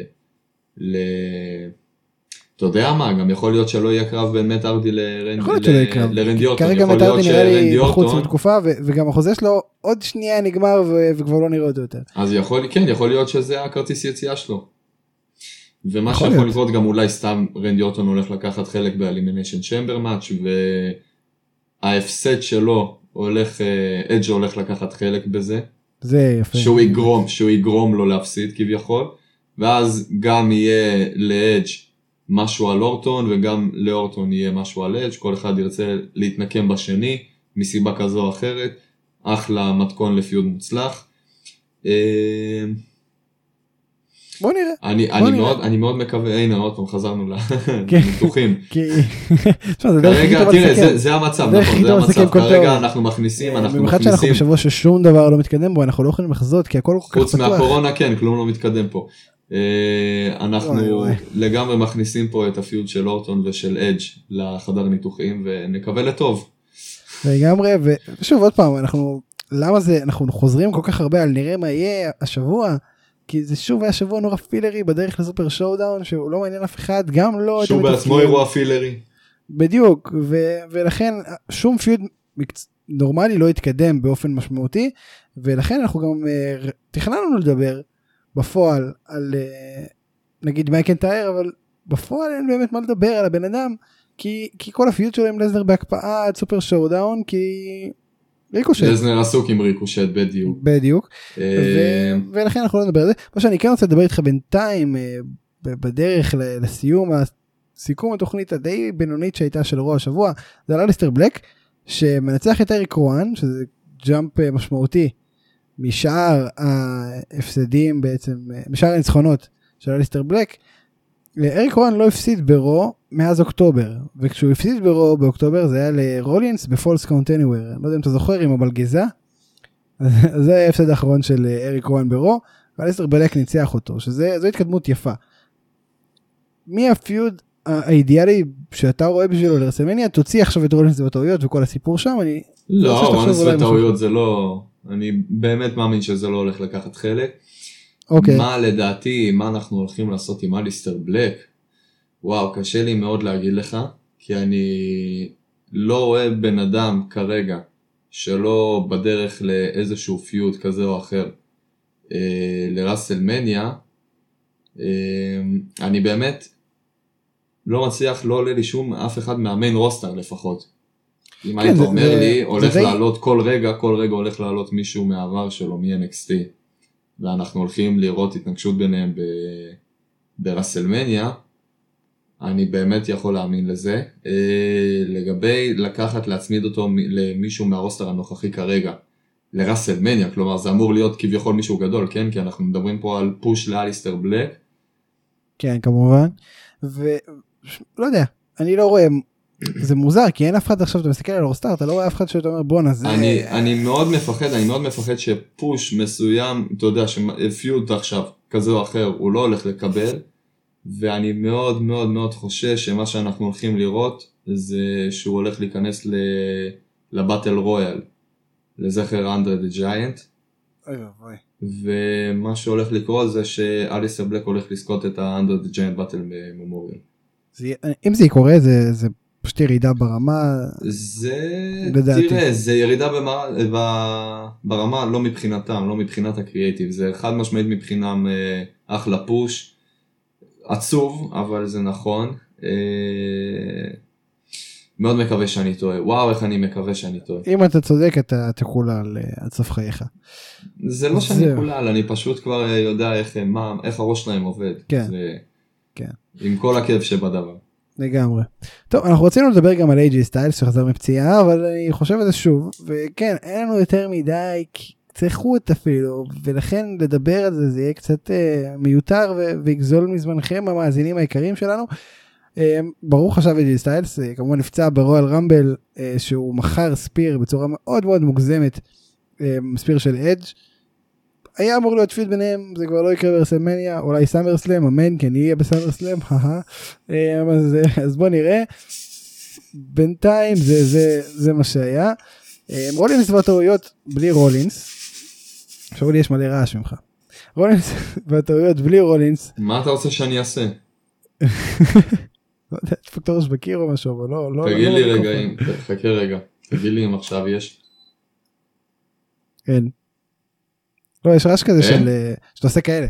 אתה יודע מה, גם יכול להיות שלא יהיה קרב בין מטרדי לרנדי אורטון. כרגע מטרדי נראה לי בחוץ בתקופה, וגם החוזה שלו עוד שנייה נגמר וכבר לא נראה אותו יותר. אז יכול להיות שזה הכרטיס יציאה שלו. ומה שיכול לקרות גם אולי סתם רנדי אורטון הולך לקחת חלק באלימיניישן צ'מבר מאץ' וההפסד שלו אדג' הולך לקחת חלק בזה. זה יפה. שהוא יגרום לו להפסיד כביכול, ואז גם יהיה לאדג' משהו על אורטון וגם לאורטון יהיה משהו על אדג', כל אחד ירצה להתנקם בשני מסיבה כזו או אחרת, אחלה מתכון לפיוד מוצלח. בוא נראה. אני מאוד מקווה, הנה עוד פעם חזרנו לניתוחים. כרגע, תראה, זה המצב, נכון, זה המצב, כרגע אנחנו מכניסים, במיוחד שאנחנו בשבוע ששום דבר לא מתקדם בו, אנחנו לא יכולים לחזות, כי הכל כל כך פתוח. חוץ מהקורונה, כן, כלום לא מתקדם פה. אנחנו לגמרי מכניסים פה את הפיוד של אורטון ושל אדג' לחדר ניתוחים, ונקווה לטוב. לגמרי, ושוב עוד פעם, למה זה, אנחנו חוזרים כל כך הרבה על נראה מה יהיה השבוע, כי זה שוב היה שבוע נורא פילרי בדרך לסופר שואודאון, שהוא לא מעניין אף אחד, גם לא... שוב בעצמו אירוע פילרי. בדיוק, ולכן שום פיוד נורמלי לא יתקדם באופן משמעותי, ולכן אנחנו גם תכננו לדבר בפועל על, נגיד מייקן טייר, אבל בפועל אין באמת מה לדבר על הבן אדם, כי כל הפיוד שלו עם לזנר בהקפאה עד סופר שואודאון, כי... ריקושט. לזנר עסוק עם ריקושט, בדיוק. ולכן אנחנו לא נדבר על זה. מה שאני כן רוצה לדבר איתך בינתיים, בדרך לסיום, סיכום התוכנית הדי בינונית שהייתה של אירוע השבוע, זה על אליסטר בלק, שמנצח את אריק רואן, שזה ג'אמפ משמעותי, משאר ההפסדים בעצם, משאר הניצחונות של אליסטר בלק. אריק רואן לא הפסיד ברו מאז אוקטובר, וכשהוא הפסיד ברו באוקטובר זה היה לרולינס בפולס קאונט אניוור, לא יודע אם אתה זוכר, עם הבלגזה, זה היה ההפסד האחרון של אריק רואן ברו, ואליסטר בלק ניצח אותו, שזו התקדמות יפה. מי הפיוד האידיאלי שאתה רואה בשבילו לרסלמניה? תוציא עכשיו את רולינס וטעויות וכל הסיפור שם, לא, רולינס וטעויות זה לא, אני באמת מאמין שזה לא הולך לקחת חלק. מה לדעתי, מה אנחנו הולכים לעשות עם אליסטר בלק? וואו, קשה לי מאוד להגיד לך, כי אני לא רואה בן אדם כרגע שלא בדרך לאיזשהו פיוד כזה או אחר לרסלמניה. אני באמת לא מצליח, לא עולה לי שום אף אחד מהמיין רוסטר לפחות. אם היית אומר לי, הולך לעלות כל רגע הולך לעלות מישהו מהעבר שלו, מ-NXT. ואנחנו הולכים לראות התנגשות ביניהם ברסלמניה, אני באמת יכול להאמין לזה. לגבי לקחת להצמיד אותו למישהו מהרוסטר הנוכחי כרגע, לרסלמניה, כלומר זה אמור להיות כביכול מישהו גדול, כן? כי אנחנו מדברים פה על פוש לאליסטר בלק. כן, כמובן. ולא יודע, אני לא רואה... זה מוזר, כי אין אף אחד עכשיו, אתה מסתכל על הרוסטר, אתה לא רואה אף אחד שאתה אומר בונה, זה... אני מאוד מפחד שפוש מסוים, אתה יודע, שפיוד עכשיו כזה או אחר, הוא לא הולך לקבל, ואני מאוד מאוד מאוד חושש שמה שאנחנו הולכים לראות, זה שהוא הולך להיכנס לבטל רויאל, לזכר אנדרה דה ג'יינט, ומה שהולך לקרות זה שאליסטר בלק הולך לזכות את האנדרה דה ג'יינט באטל ממוריאל. אם זה יקורה, זה... פשוט ירידה ברמה, תראה, זה ירידה ברמה לא מבחינתם, לא מבחינת הקריאטיב, זה חד משמעית מבחינם אחלה פוש, עצוב, אבל זה נכון, מאוד מקווה שאני טועה, וואו איך אני מקווה שאני טועה. אם אתה צודק אתה תקולל עד סוף חייך. זה לא שאני קולל, אני פשוט כבר יודע איך הראש שלהם עובד, עם כל הכאב שבדבר. לגמרי. טוב, אנחנו רצינו לדבר גם על AJ סטיילס שחזר מפציעה, אבל אני חושב על זה שוב, וכן, אין לנו יותר מדי, צריכות אפילו, ולכן לדבר על זה, זה יהיה קצת מיותר, ויגזול מזמנכם המאזינים העיקריים שלנו. ברוך עכשיו AJ סטיילס, כמובן נפצע ברואל רמבל, שהוא מחר ספיר בצורה מאוד מאוד מוגזמת, ספיר של אדג'. היה אמור להיות פיוד ביניהם, זה כבר לא יקרה ברסלמניה, אולי סאמר סלאם, אמן, כן יהיה בסאמר סלאם, אז בוא נראה. בינתיים זה מה שהיה. רולינס והטעויות בלי רולינס, עכשיו לי יש מלא רעש ממך. רולינס והטעויות בלי רולינס. מה אתה רוצה שאני אעשה? לא יודע, תפוק את הראש בקיר או משהו, אבל לא. תגיד לי רגע, חכה רגע, תגיד לי אם עכשיו יש. אין. לא, יש רעש כזה שאתה עושה כאלה.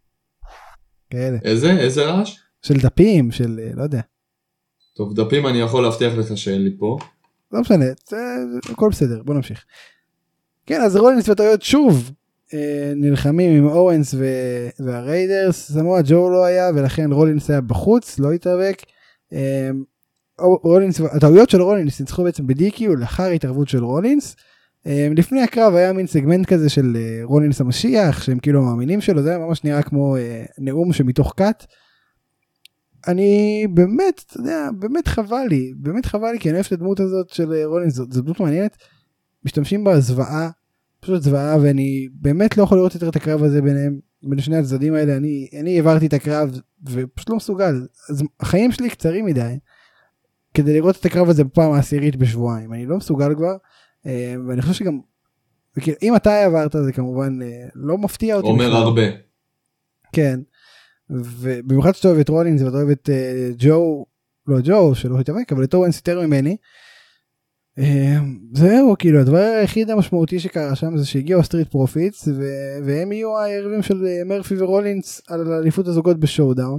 איזה רעש? של דפים, של לא יודע. טוב, דפים אני יכול להבטיח לך שאין לי פה. לא משנה, הכל בסדר, בוא נמשיך. כן, אז רולינס וטעויות שוב נלחמים עם אורנס והריידרס, סמואה ג'ו לא היה, ולכן רולינס היה בחוץ, לא התאבק. הטעויות של רולינס ניצחו בעצם בדיקיו לאחר התערבות של רולינס, לפני הקרב היה מין סגמנט כזה של רולינס המשיח, שהם כאילו המאמינים שלו, זה ממש נראה כמו נאום שמתוך קאט. אני באמת, אתה יודע, באמת חבל לי, כי אני אוהב את הדמות הזאת של רולינס, זו דמות מעניינת, משתמשים בה זוועה, פשוט זוועה, ואני באמת לא יכול לראות יותר את הקרב הזה ביניהם, בין שני הצדדים האלה, אני העברתי את הקרב, ופשוט לא מסוגל, אז החיים שלי קצרים מדי, כדי לראות את הקרב הזה בפעם העשירית בשבועיים, אני לא מסוגל כבר, ואני חושב שגם, אם אתה עברת, זה כמובן לא מפתיע אותי. אומר הרבה. כן, ובמיוחד שאתה אוהב את רולינס, ואתה אוהב את ג'ו, לא ג'ו, שלא התאבק, אבל את אורנס יותר ממני, זהו, כאילו, הדבר היחיד המשמעותי שקרה שם, זה שהגיעו הסטריט פרופיטס, והם יהיו הערבים של מרפי ורולינס, על אליפות הזוגות בשואודאון.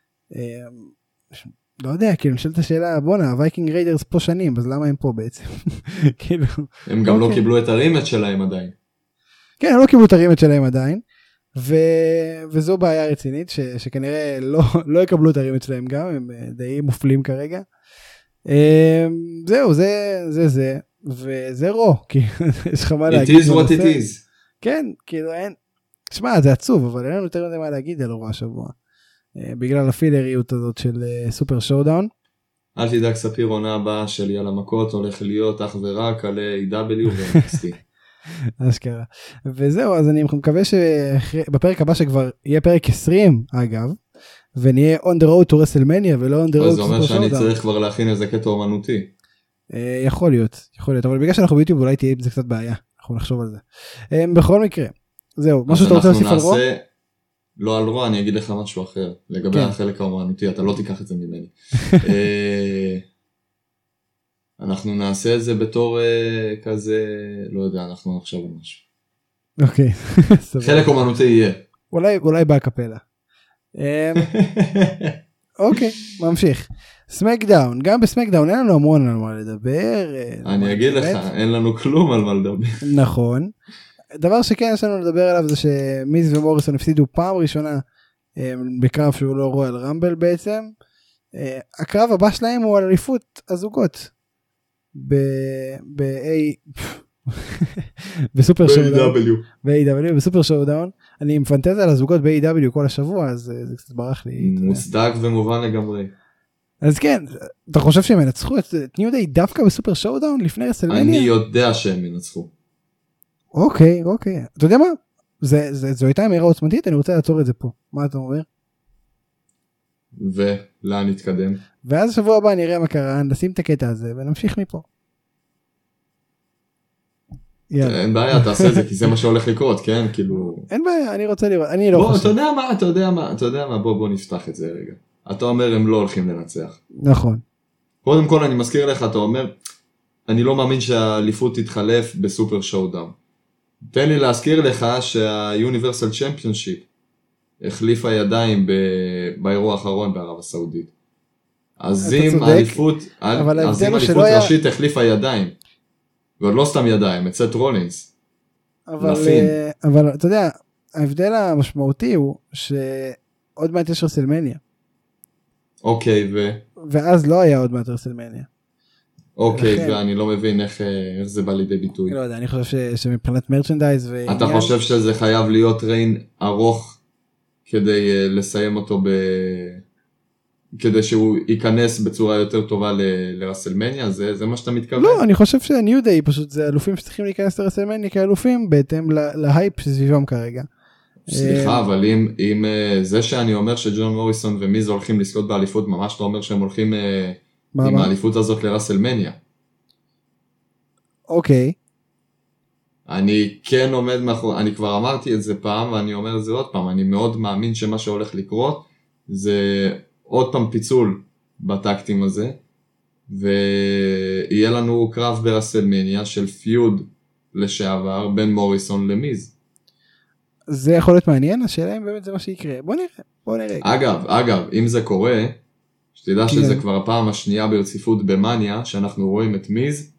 לא יודע, כאילו, נשאלת השאלה, בונה, הווייקינג ריידרס פה שנים, אז למה הם פה בעצם? כאילו... הם גם לא קיבלו את הרימט שלהם עדיין. כן, הם לא קיבלו את הרימט שלהם עדיין, וזו בעיה רצינית, שכנראה לא יקבלו את הרימט שלהם גם, הם די מופלים כרגע. זהו, זה, וזה רו, כי יש לך מה להגיד. It is what it is. כן, כאילו אין, תשמע, זה עצוב, אבל אין לנו יותר מה להגיד על רו השבוע. בגלל הפילריות הזאת של סופר שואודאון. אל תדאג, ספיר, עונה הבאה שלי על המכות הולך להיות אך ורק על AW ו-NXT. אשכרה. וזהו, אז אני מקווה שבפרק הבא שכבר יהיה פרק 20, אגב, ונהיה on the road to WrestleMania ולא on the road to Super Showdown. זה אומר שאני צריך כבר להכין איזה קטע אומנותי. יכול להיות, אבל בגלל שאנחנו ביוטיוב אולי תהיה בזה קצת בעיה, אנחנו נחשוב על זה. בכל מקרה, זהו, משהו שאתה רוצה להוסיף על רו? לא על רו, אני אגיד לך משהו אחר, לגבי החלק האומנותי, אתה לא תיקח את זה ממני. אנחנו נעשה את זה בתור כזה, לא יודע, אנחנו נחשוב על משהו. אוקיי. חלק אומנותי יהיה. אולי בהקפלה. אוקיי, ממשיך. סמקדאון, גם בסמקדאון אין לנו המון על מה לדבר. אני אגיד לך, אין לנו כלום על מה לדבר. נכון. דבר שכן יש לנו לדבר עליו זה שמיז ומוריסון הפסידו פעם ראשונה בקרב שהוא לא רויאל רמבל בעצם. הקרב הבא שלהם הוא על אליפות הזוגות. בסופר שואודאון. בסופר שואודאון. אני מפנטז על הזוגות ב-AW כל השבוע, אז זה קצת ברח לי. מוצדק ומובן לגמרי. אז כן, אתה חושב שהם ינצחו את ניו דיי דווקא בסופר שואודאון לפני רסלמניה? אני יודע שהם ינצחו. אוקיי. אתה יודע מה? זו הייתה אמירה עוצמתית, אני רוצה לעצור את זה פה. מה אתה אומר? ולאן נתקדם? ואז השבוע הבא נראה מה קרה, נשים את הקטע הזה ונמשיך מפה. אין בעיה, תעשה את זה, כי זה מה שהולך לקרות, כן? כאילו... אין בעיה, אני רוצה לראות, אני לא חושב. אתה יודע מה, בוא נפתח את זה רגע. אתה אומר, הם לא הולכים לנצח. נכון. קודם כל, אני מזכיר לך, אתה אומר, אני לא מאמין שהאליפות תתחלף בסופר שואודאון. תן לי להזכיר לך שה-Universal Championship החליפה ידיים באירוע האחרון בערב הסעודית. אז אם האליפות ראשית החליפה ידיים, ועוד לא סתם ידיים, אצלת רולינס. אבל אתה יודע, ההבדל המשמעותי הוא שעוד מעט יש רסלמניה. אוקיי, ואז לא היה עוד מעט רסלמניה. אוקיי, ואני לא מבין איך זה בא לידי ביטוי. לא יודע, אני חושב שמבחינת מרצ'נדייז אתה חושב שזה חייב להיות ריין ארוך כדי לסיים אותו כדי שהוא ייכנס בצורה יותר טובה לרסלמניה? זה מה שאתה מתכוון? לא, אני חושב שהניו דיי פשוט זה אלופים שצריכים להיכנס לרסלמניה כאלופים בהתאם להייפ שסביבם כרגע. סליחה, אבל אם זה שאני אומר שג'ון מוריסון ומיז הולכים לזכות באליפות, ממש אתה אומר שהם הולכים עם האליפות הזאת לרסלמניה. אוקיי. אני כן עומד מאחורי, אני כבר אמרתי את זה פעם ואני אומר את זה עוד פעם, אני מאוד מאמין שמה שהולך לקרות זה עוד פעם פיצול בטקטים הזה, ויהיה לנו קרב ברסלמניה של פיוד לשעבר בין מוריסון למיז. זה יכול להיות מעניין, השאלה אם באמת זה מה שיקרה. בוא נראה. אגב, אם זה קורה, שתדע שזה כבר הפעם השנייה ברציפות במניה, שאנחנו רואים את מיז,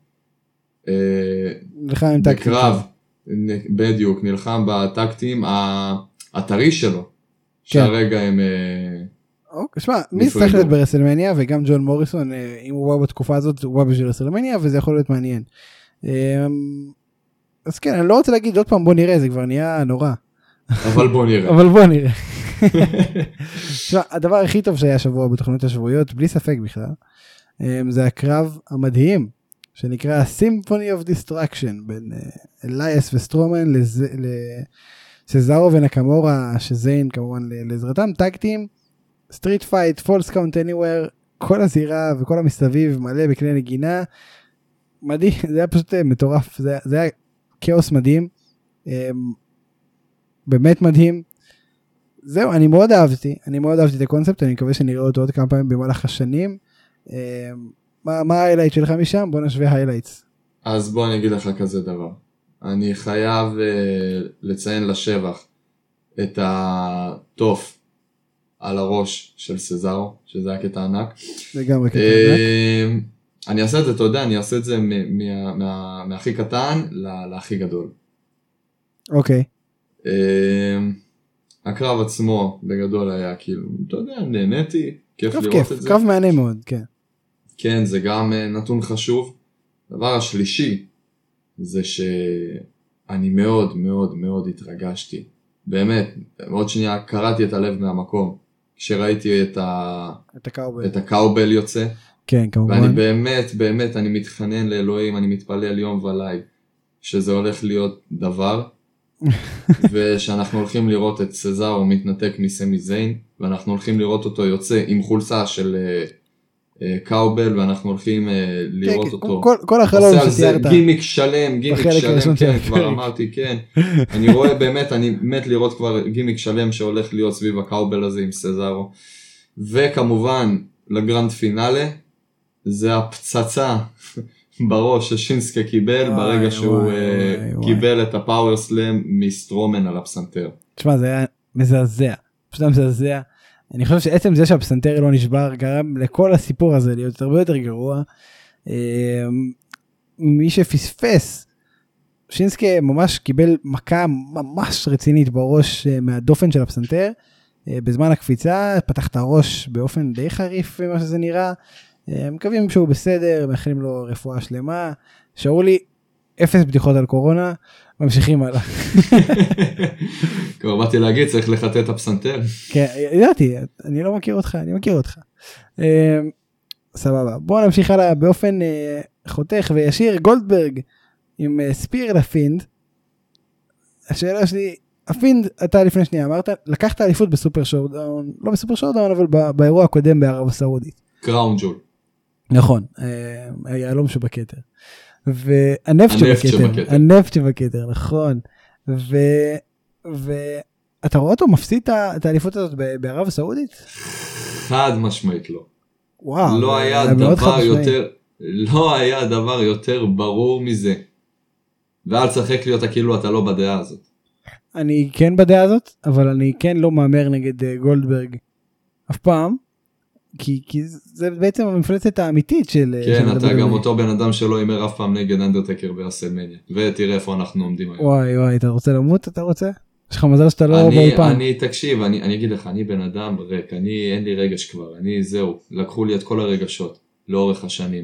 בקרב, בדיוק, נלחם בטקטים הטרי שלו, שהרגע הם... שמע, מיז צריך להיות ברסלמניה, וגם ג'ון מוריסון, אם הוא בא בתקופה הזאת, הוא בא בשביל רסלמניה, וזה יכול להיות מעניין. אז כן, אני לא רוצה להגיד עוד פעם בוא נראה, זה כבר נהיה נורא. אבל בוא נראה. אבל בוא נראה. תשמע, הדבר הכי טוב שהיה שבוע בתוכניות השבועיות, בלי ספק בכלל, זה הקרב המדהים, שנקרא Symphony of Destruction, בין אלייס וסטרומן לסזארו ונקמורה, שזיין כמובן לעזרתם, טאגטים, סטריט פייט, פולס קאונט אניוור, כל הזירה וכל המסביב מלא בכלי נגינה, מדהים, זה היה פשוט מטורף, זה היה כאוס מדהים, באמת מדהים, זהו, אני מאוד אהבתי את הקונספט, אני מקווה שנראה אותו עוד כמה פעמים במהלך השנים, מה ההיילייט שלך משם? בוא נשווה היילייטס. אז בוא אני אגיד לך כזה דבר, אני חייב לציין לשבח את הטוף על הראש של סזארו, שזה היה קטע ענק. זה גם קטע ענק. אני אעשה את זה, אתה יודע, אני אעשה את זה מהכי קטן להכי גדול. אוקיי. הקרב עצמו בגדול היה כאילו, אתה יודע, נהניתי, כיף לראות את זה. קרב מענה מאוד, כן. כן, זה גם נתון חשוב. הדבר השלישי, זה שאני מאוד מאוד מאוד התרגשתי. באמת, עוד שנייה קראתי את הלב מהמקום, כשראיתי את הקאובל יוצא. כן, כמובן. ואני באמת, אני מתחנן לאלוהים, אני מתפלל יום וליל, שזה הולך להיות דבר, ושאנחנו הולכים לראות את סזארו מתנתק מסמי זיין, ואנחנו הולכים לראות אותו יוצא עם חולצה של קאובל, ואנחנו הולכים לראות אותו. כל החלום שתיארת. גימיק שלם, כן, כבר אמרתי, כן. אני רואה באמת, אני מת לראות כבר גימיק שלם שהולך להיות סביב הקאובל הזה עם סזארו. וכמובן, לגרנד פינאלה, זה הפצצה בראש ששינסקה קיבל, ברגע שהוא קיבל את הפאוור סלאם מסטרומן על הפסנתר. תשמע, זה היה מזעזע, פשוט מזעזע. אני חושב שעצם זה שהפסנתר לא נשבר, גרם לכל הסיפור הזה להיות הרבה יותר גרוע. מי שפספס, שינסקה ממש קיבל מכה ממש רצינית בראש מהדופן של הפסנתר, בזמן הקפיצה, פתח את הראש באופן די חריף ממה שזה נראה, מקווים שהוא בסדר, מאחלים לו רפואה שלמה, שאו לי 0 בדיחות על קורונה, ממשיכים הלאה. כבר באתי להגיד, צריך לחטא את הפסנתר. כן, ידעתי, אני לא מכיר אותך, אני מכיר אותך. סבבה, בואו נמשיך הלאה באופן חותך וישיר, גולדברג עם ספיר לפינד. השאלה שלי, הפינד, אתה לפני שנייה אמרת, לקחת אליפות בסופר שואודאון, לא בסופר שואודאון, אבל באירוע הקודם בערב הסעודית. קראון ג'ול. נכון, היעלום שבכתר. והנפט שבכתר, נכון. ואתה רואה אותו מפסיד את האליפות הזאת בערב הסעודית? חד משמעית לא. וואו. לא היה דבר יותר ברור מזה. ואל תשחק לי אותה כאילו אתה לא בדעה הזאת. אני כן בדעה הזאת, אבל אני כן לא מאמר נגד גולדברג אף פעם. כי זה בעצם המפלצת האמיתית של... כן, אתה גם אותו בן אדם שלא ימר אף פעם נגד אנדרטקר ברסלמניה, ותראה איפה אנחנו עומדים היום. וואי, אתה רוצה למות? אתה רוצה? יש לך מזל שאתה לא באולפן. תקשיב, אני אגיד לך, אני בן אדם ריק, אין לי רגש כבר, זהו, לקחו לי את כל הרגשות לאורך השנים.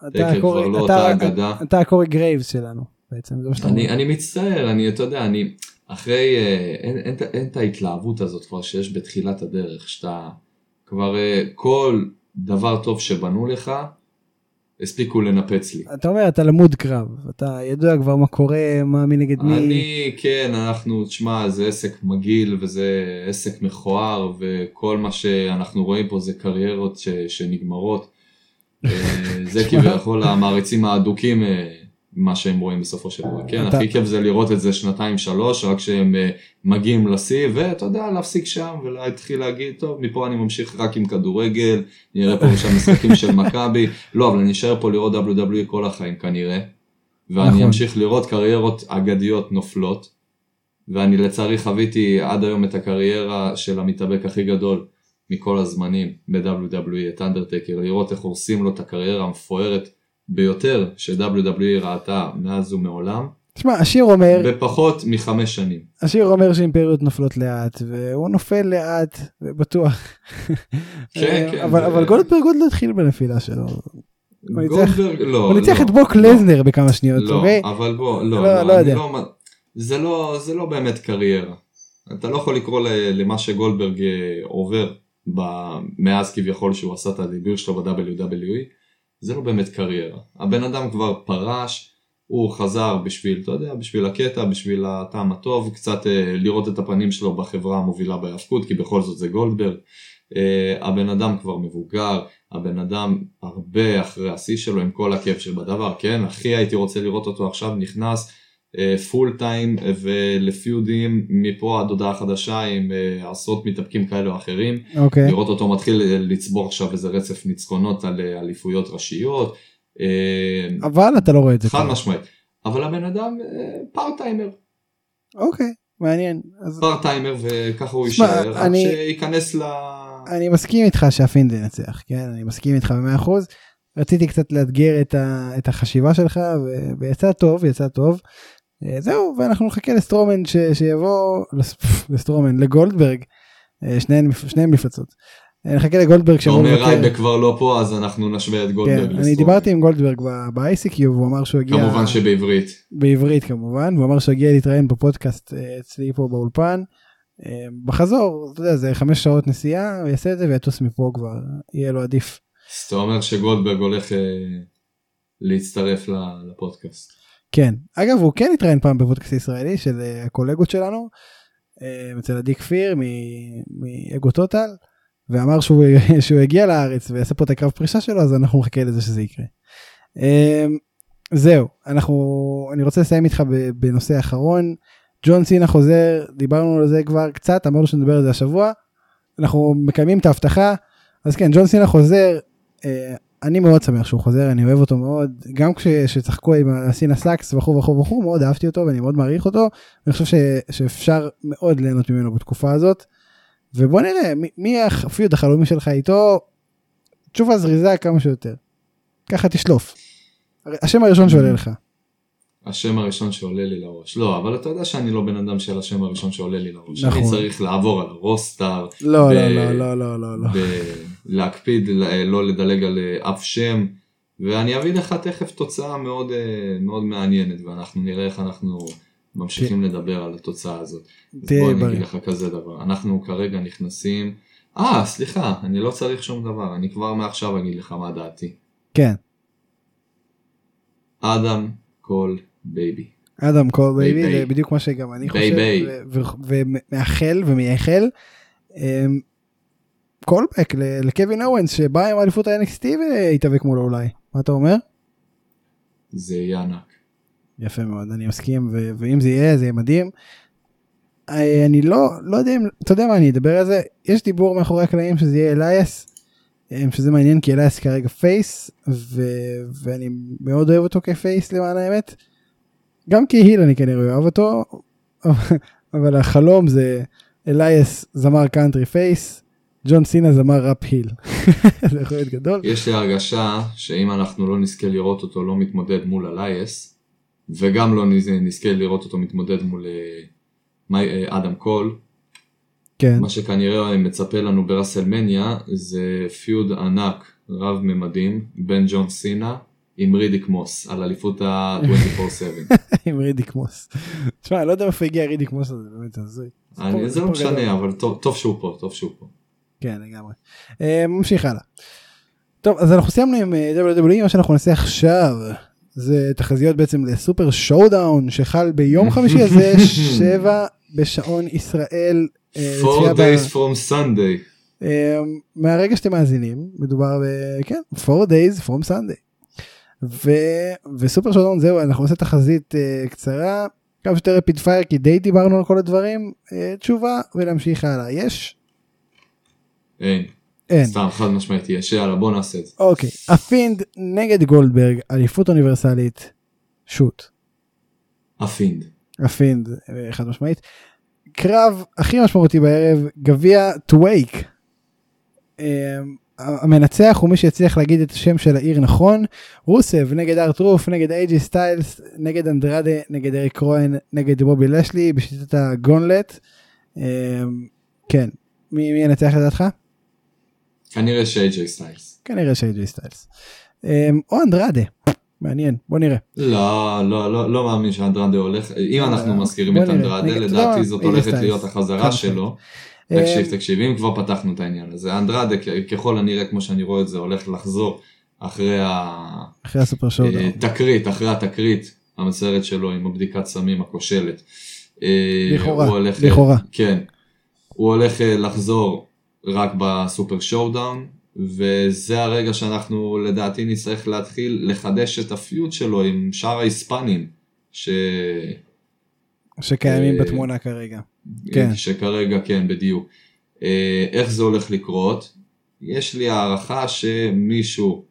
אתה הקורי גרייבס שלנו, בעצם. אני מצטער, אתה יודע, אחרי, אין את ההתלהבות הזאת כבר שיש בתחילת הדרך, שאתה... כבר כל דבר טוב שבנו לך, הספיקו לנפץ לי. אתה אומר, אתה למוד קרב, אתה ידוע כבר מה קורה, מה מי נגד מי. תשמע, זה עסק מגעיל, וזה עסק מכוער, וכל מה שאנחנו רואים פה זה קריירות שנגמרות. זה כביכול המעריצים האדוקים, מה שהם רואים בסופו של דבר. כן, הכי כיף זה לראות את זה 2-3, רק שהם מגיעים לשיא, ואתה יודע, להפסיק שם, ולהתחיל להגיד, טוב, מפה אני ממשיך רק עם כדורגל, נראה פה שם משחקים של מכבי, לא, אבל אני אשאר פה לראות WWE כל החיים כנראה, ואני אמשיך לראות קריירות אגדיות נופלות, ואני לצערי חוויתי עד היום את הקריירה של המתאבק הכי גדול מכל הזמנים ב-WWE, את אנדרטקר, לראות איך הורסים לו את הקריירה המפוארת, ביותר ש-WWE ראתה מאז ומעולם. תשמע, השיר אומר... בפחות מ5 שנים. השיר אומר שאימפריות נופלות לאט, והוא נופל לאט, בטוח. כן. אבל גולדברג עוד לא התחיל בנפילה שלו. גולדברג, לא. הוא ניצח את ברוק לזנר בכמה שניות, אוקיי? לא, אבל בוא, לא יודע. זה לא באמת קריירה. אתה לא יכול לקרוא למה שגולדברג עובר מאז כביכול שהוא עשה את הדיבור שלו ב-WWE, זה לא באמת קריירה. הבן אדם כבר פרש, הוא חזר בשביל, אתה יודע, בשביל הקטע, בשביל הטעם הטוב, קצת לראות את הפנים שלו בחברה המובילה בהפקות, כי בכל זאת זה גולדברג. הבן אדם כבר מבוגר, הבן אדם הרבה אחרי השיא שלו עם כל הכיף שבדבר, כן? הכי הייתי רוצה לראות אותו עכשיו נכנס פול טיים ולפיודים מפה עד הודעה חדשה עם עשרות מתאפקים כאלה או אחרים, לראות אותו מתחיל לצבור עכשיו איזה רצף ניצחונות על אליפויות ראשיות. אבל אתה לא רואה את זה. חד משמעית. אבל הבן אדם פארט-טיימר. אוקיי, מעניין. פארט-טיימר וככה הוא יישאר, עד שייכנס אני מסכים איתך שהפינד ינצח, כן? אני מסכים איתך ב100%. רציתי קצת לאתגר את החשיבה שלך, ויצא טוב, יצא טוב. זהו, ואנחנו נחכה לסטרומן שיבוא, לסטרומן, לגולדברג, שניהם מפלצות. נחכה לגולדברג אתה אומר רייבק כבר לא פה, אז אנחנו נשווה את גולדברג לסטרומן. אני דיברתי עם גולדברג ב-ICQ, והוא אמר שהוא הגיע... כמובן שבעברית. בעברית כמובן, והוא אמר שהוא הגיע להתראיין בפודקאסט אצלי פה באולפן. בחזור, אתה יודע, זה 5 שעות נסיעה, הוא יעשה את זה ויטוס מפה כבר, יהיה לו עדיף. אז אתה אומר שגולדברג הולך להצטרף לפודקאסט. כן, אגב הוא כן התראיין פעם בפודקאסט ישראלי של הקולגות שלנו, אצל עדי כפיר מאגו טוטל, ואמר שהוא הגיע לארץ ויעשה פה את הקרב פרישה שלו, אז אנחנו נחכה לזה שזה יקרה. זהו, אני רוצה לסיים איתך בנושא האחרון, ג'ון סינה חוזר, דיברנו על זה כבר קצת, אמרנו שנדבר על זה השבוע, אנחנו מקיימים את ההבטחה, אז כן, ג'ון סינה חוזר, אני מאוד שמח שהוא חוזר, אני אוהב אותו מאוד, גם כשצחקו עם הסינה סאקס וכו', מאוד אהבתי אותו ואני מאוד מעריך אותו, אני חושב שאפשר מאוד ליהנות ממנו בתקופה הזאת, ובוא נראה, מי הפיוד החלומי שלך איתו, תשובה זריזה כמה שיותר, ככה תשלוף, השם הראשון שעולה לך. השם הראשון שעולה לי לראש. לא, אבל אתה יודע שאני לא בן אדם של השם הראשון שעולה לי לראש. נכון. אני צריך לעבור על הרוסטר. לא. להקפיד, לא לדלג על אף שם. ואני אביא לך תכף תוצאה מאוד, מאוד מעניינת, ואנחנו נראה איך אנחנו ממשיכים לדבר על התוצאה הזאת. אז בוא אני אגיד לך כזה דבר. אנחנו כרגע נכנסים... סליחה, אני לא צריך שום דבר. אני כבר מעכשיו אגיד לך מה דעתי. כן. אדם קול בייבי. אדם קול בייבי, זה בדיוק מה שגם אני חושב, ומאחל ומייחל. קולבק לקווין אורנס, שבא עם אליפות ה-NXT והתאבק מולו אולי. מה אתה אומר? זה יהיה ענק. יפה מאוד, אני מסכים, ואם זה יהיה מדהים. אני לא יודע אם, אתה יודע מה, אני אדבר על זה. יש דיבור מאחורי הקלעים שזה יהיה אלייס, שזה מעניין כי אלייס כרגע פייס, ואני מאוד אוהב אותו כפייס למען האמת. גם כהיל אני כנראה אוהב אותו, אבל החלום זה אלייס זמר קאנטרי פייס, ג'ון סינה זמר ראפ היל. זה יכול להיות גדול. יש לי הרגשה שאם אנחנו לא נזכה לראות אותו לא מתמודד מול אלייס, וגם לא נזכה לראות אותו מתמודד מול אדם קול, כן. מה שכנראה מצפה לנו ברסלמניה זה פיוד ענק רב ממדים בין ג'ון סינה עם רידיק מוס על אליפות ה-24/7. עם רידיק מוס. תשמע, לא יודע איפה הגיע רידיק מוס הזה, באמת, זה לא משנה, אבל טוב שהוא פה. כן, לגמרי. ממשיך הלאה. טוב, אז אנחנו סיימנו עם WWE, מה שאנחנו נעשה עכשיו, זה תחזיות בעצם לסופר שואודאון, שחל ביום חמישי הזה, 7 בשעון ישראל, 4 days from Sunday. מהרגע שאתם מאזינים, מדובר כן, 4 days from Sunday. וסופר שואודאון זהו, אנחנו עושה תחזית קצרה, כמה שיותר רפיד פייר, כי די דיברנו על כל הדברים, תשובה ולהמשיך הלאה. יש? אין. סתם, חד משמעית, יש, יאללה, בוא נעשה את זה. אוקיי, הפינד נגד גולדברג, אליפות אוניברסלית, שוט. הפינד, חד משמעית. קרב הכי משמעותי בערב, גביע טווייק. המנצח הוא מי שיצליח להגיד את השם של העיר נכון, רוסב נגד ארט רוף, נגד אייג'י סטיילס, נגד אנדרדה, נגד אריק קרוין, נגד בובי לשלי, בשיטת הגונלט. כן, מי ינצח לדעתך? כנראה שאייג'י סטיילס. או אנדרדה, מעניין, בוא נראה. לא מאמין שאנדרדה הולך, אם אנחנו מזכירים את אנדרדה, לדעתי זאת הולכת להיות החזרה שלו. תקשיב, אם כבר פתחנו את העניין הזה, אנדרדה ככל הנראה, כמו שאני רואה את זה, הולך לחזור אחרי הסופר שואודאון. אחרי התקרית, המצערת שלו עם הבדיקת סמים הכושלת. לכאורה. כן, הוא הולך לחזור רק בסופר שואודאון, וזה הרגע שאנחנו לדעתי נצטרך להתחיל לחדש את הפיוט שלו עם שאר ההיספנים שקיימים בתמונה כרגע. כן. שכרגע כן, בדיוק. איך זה הולך לקרות? יש לי הערכה שמישהו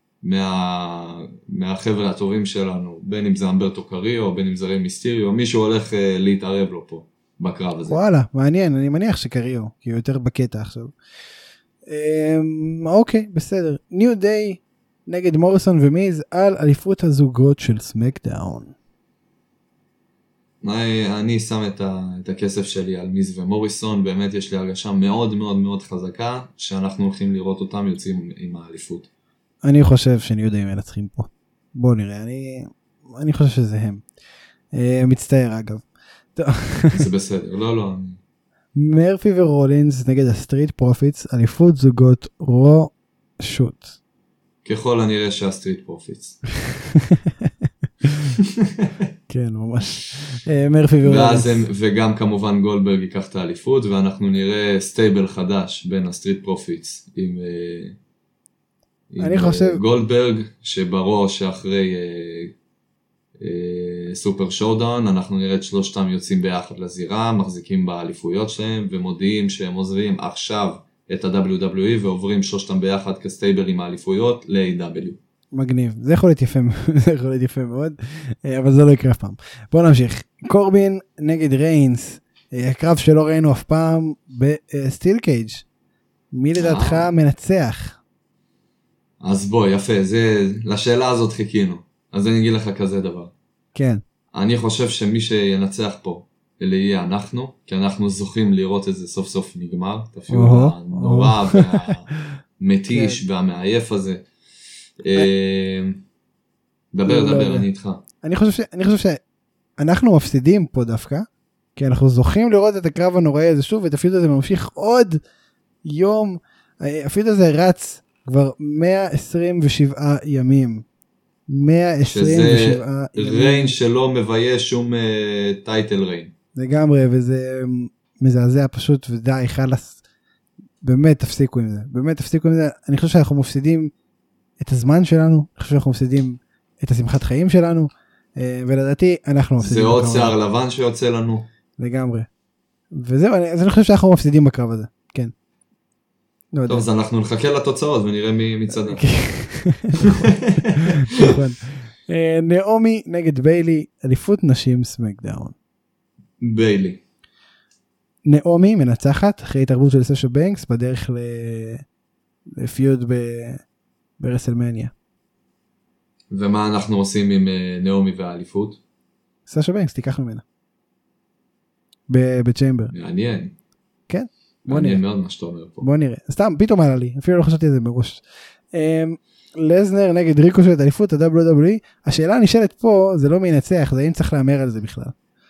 מהחבר'ה הטובים שלנו, בין אם זה אמברטו קריו, בין אם זה ריי מיסטריו, מישהו הולך להתערב לו פה בקרב הזה. וואלה, מעניין, אני מניח שקריו, כי הוא יותר בקטע עכשיו. אוקיי, בסדר. ניו דיי נגד מוריסון ומיז על אליפות הזוגות של סמקדאון. אני שם את הכסף שלי על מיז ומוריסון, באמת יש לי הרגשה מאוד מאוד מאוד חזקה, שאנחנו הולכים לראות אותם יוצאים עם האליפות. אני חושב שניו דיי מנצחים פה. בואו נראה, אני חושב שזה הם. מצטער אגב. זה בסדר, לא. מרפי ורולינס נגד הסטריט פרופיטס, אליפות זוגות רו שוט. ככל הנראה שהסטריט פרופיטס. כן, ממש. מרפי ורולינס. וגם כמובן גולדברג ייקח את האליפות, ואנחנו נראה סטייבל חדש בין הסטריט פרופיטס עם גולדברג, שבראש שאחרי סופר שואודאון, אנחנו נראה את שלושתם יוצאים ביחד לזירה, מחזיקים באליפויות שלהם, ומודיעים שהם עוזבים עכשיו את ה-WWE, ועוברים שלושתם ביחד כסטייבל עם האליפויות ל-AW. מגניב, זה יכול להיות יפה מאוד, אבל זה לא יקרה אף פעם. בואו נמשיך. קורבין נגד ריינס, הקרב שלא ראינו אף פעם בסטיל קייג'. מי לדעתך מנצח? אז בוא, יפה, לשאלה הזאת חיכינו. אז אני אגיד לך כזה דבר. כן. אני חושב שמי שינצח פה, אלה יהיה אנחנו, כי אנחנו זוכים לראות את זה סוף סוף נגמר, את הפיוט הנורא והמתיש והמעייף הזה. דבר, אני איתך. אני חושב שאנחנו מפסידים פה דווקא, כי אנחנו זוכים לראות את הקרב הנוראי הזה שוב, ואת הפיוט הזה ממשיך עוד יום, הפיוט הזה רץ כבר 127 ימים. 127 שזה ריין שלא מבייש שום טייטל ריין. לגמרי, וזה מזעזע פשוט, ודי, חלס. באמת תפסיקו עם זה. אני חושב שאנחנו מפסידים את הזמן שלנו, אני חושב שאנחנו מפסידים את השמחת חיים שלנו, ולדעתי אנחנו מפסידים. זה עוד שיער לבן שיוצא לנו. לגמרי. וזהו, אז אני חושב שאנחנו מפסידים בקרב הזה, כן. טוב, אז אנחנו נחכה לתוצאות ונראה מי צדק. נכון. נעמי נגד ביילי, אליפות נשים סמקדאון. ביילי. נעמי מנצחת אחרי התערבות של סאשה בנקס בדרך לפיוד ברסלמניה. ומה אנחנו עושים עם נעמי והאליפות? סאשה בנקס תיקח ממנה. בצ'יימבר. מעניין. כן. מעניין מאוד מה שאתה אומר פה. בוא נראה. סתם, פתאום עלה לי. אפילו לא חשבתי על זה מראש. לזנר נגד ריקושט, אליפות ה-WWE. השאלה הנשאלת פה, זה לא מי ינצח, זה אם צריך לאמר על זה בכלל.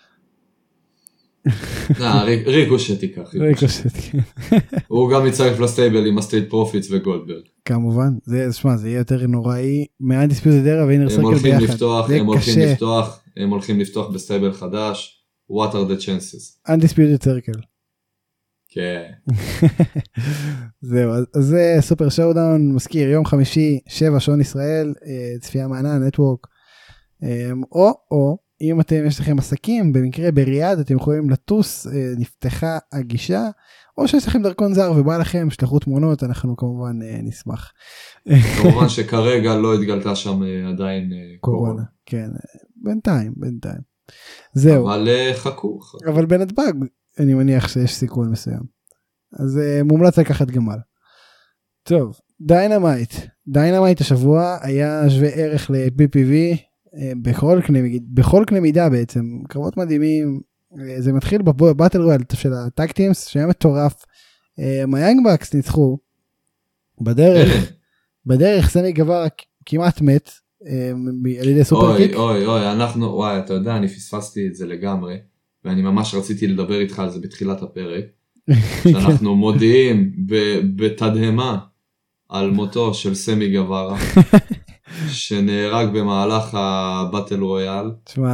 ריקושט ייקח. הוא גם יצטרף לסטייבל עם הסטייט פרופיטס וגולדברג. כמובן, זה יהיה יותר נוראי מהדיספיוטד ארה ואינר סרקל ביחד. הם הולכים לפתוח בסטייבל חדש. What are the chances? Undisputed Circle. כן. זהו, אז זה סופר שואודאון, מזכיר, יום חמישי, 7 שעון ישראל, צפייה מענה, נטוורק, או אם יש לכם עסקים, במקרה בריאד, אתם יכולים לטוס, נפתחה הגישה, או שיש לכם דרכון זר ובא לכם, שלחו תמונות, אנחנו כמובן נשמח. כמובן שכרגע לא התגלתה שם עדיין קורונה. כן, בינתיים. זהו. אבל חכו. אבל בנתב"ג, אני מניח שיש סיכון מסוים. אז מומלץ לקחת גמל. טוב, דיינמייט השבוע היה שווה ערך ל-PPV בכל קנה מידה בעצם. קרבות מדהימים. זה מתחיל בבטל רויאל של הטאג טימס שהיה מטורף. היאנג בקס ניצחו. בדרך סמי גווארה כמעט מת, על ידי סופרקיק. אוי, וואי, אתה יודע, אני פספסתי את זה לגמרי, ואני ממש רציתי לדבר איתך על זה בתחילת הפרק, שאנחנו מודיעים בתדהמה על מותו של סמי גווארה, שנהרג במהלך הבטל רויאל,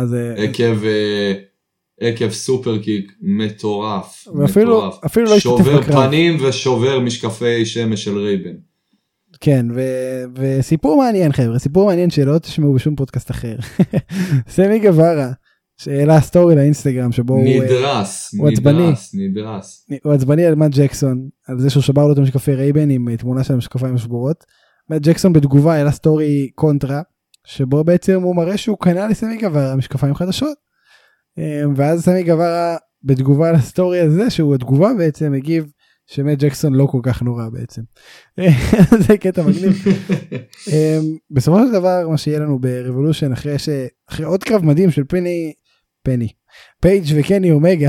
עקב סופרקיק מטורף, שובר פנים ושובר משקפי שמש של רייבן. כן, וסיפור מעניין חבר'ה, סיפור מעניין שלא תשמעו בשום פודקאסט אחר. סמי גווארה, שאלה סטורי לאינסטגרם שבו הוא עצבני על מאט ג'קסון, על זה שהוא שבר לו את המשקפי רייבן עם תמונה של המשקפיים השבורות. מאט ג'קסון בתגובה העלה סטורי קונטרה, שבו בעצם הוא מראה שהוא קנה לסמי גווארה משקפיים חדשות. ואז סמי גווארה בתגובה על הסטורי הזה, שהוא התגובה בעצם הגיב, שמאט ג'קסון לא כל כך נורא בעצם. זה קטע מגניב. בסופו של דבר מה שיהיה לנו ברבולושן, אחרי עוד קרב מדהים של פייג' וקני אומגה.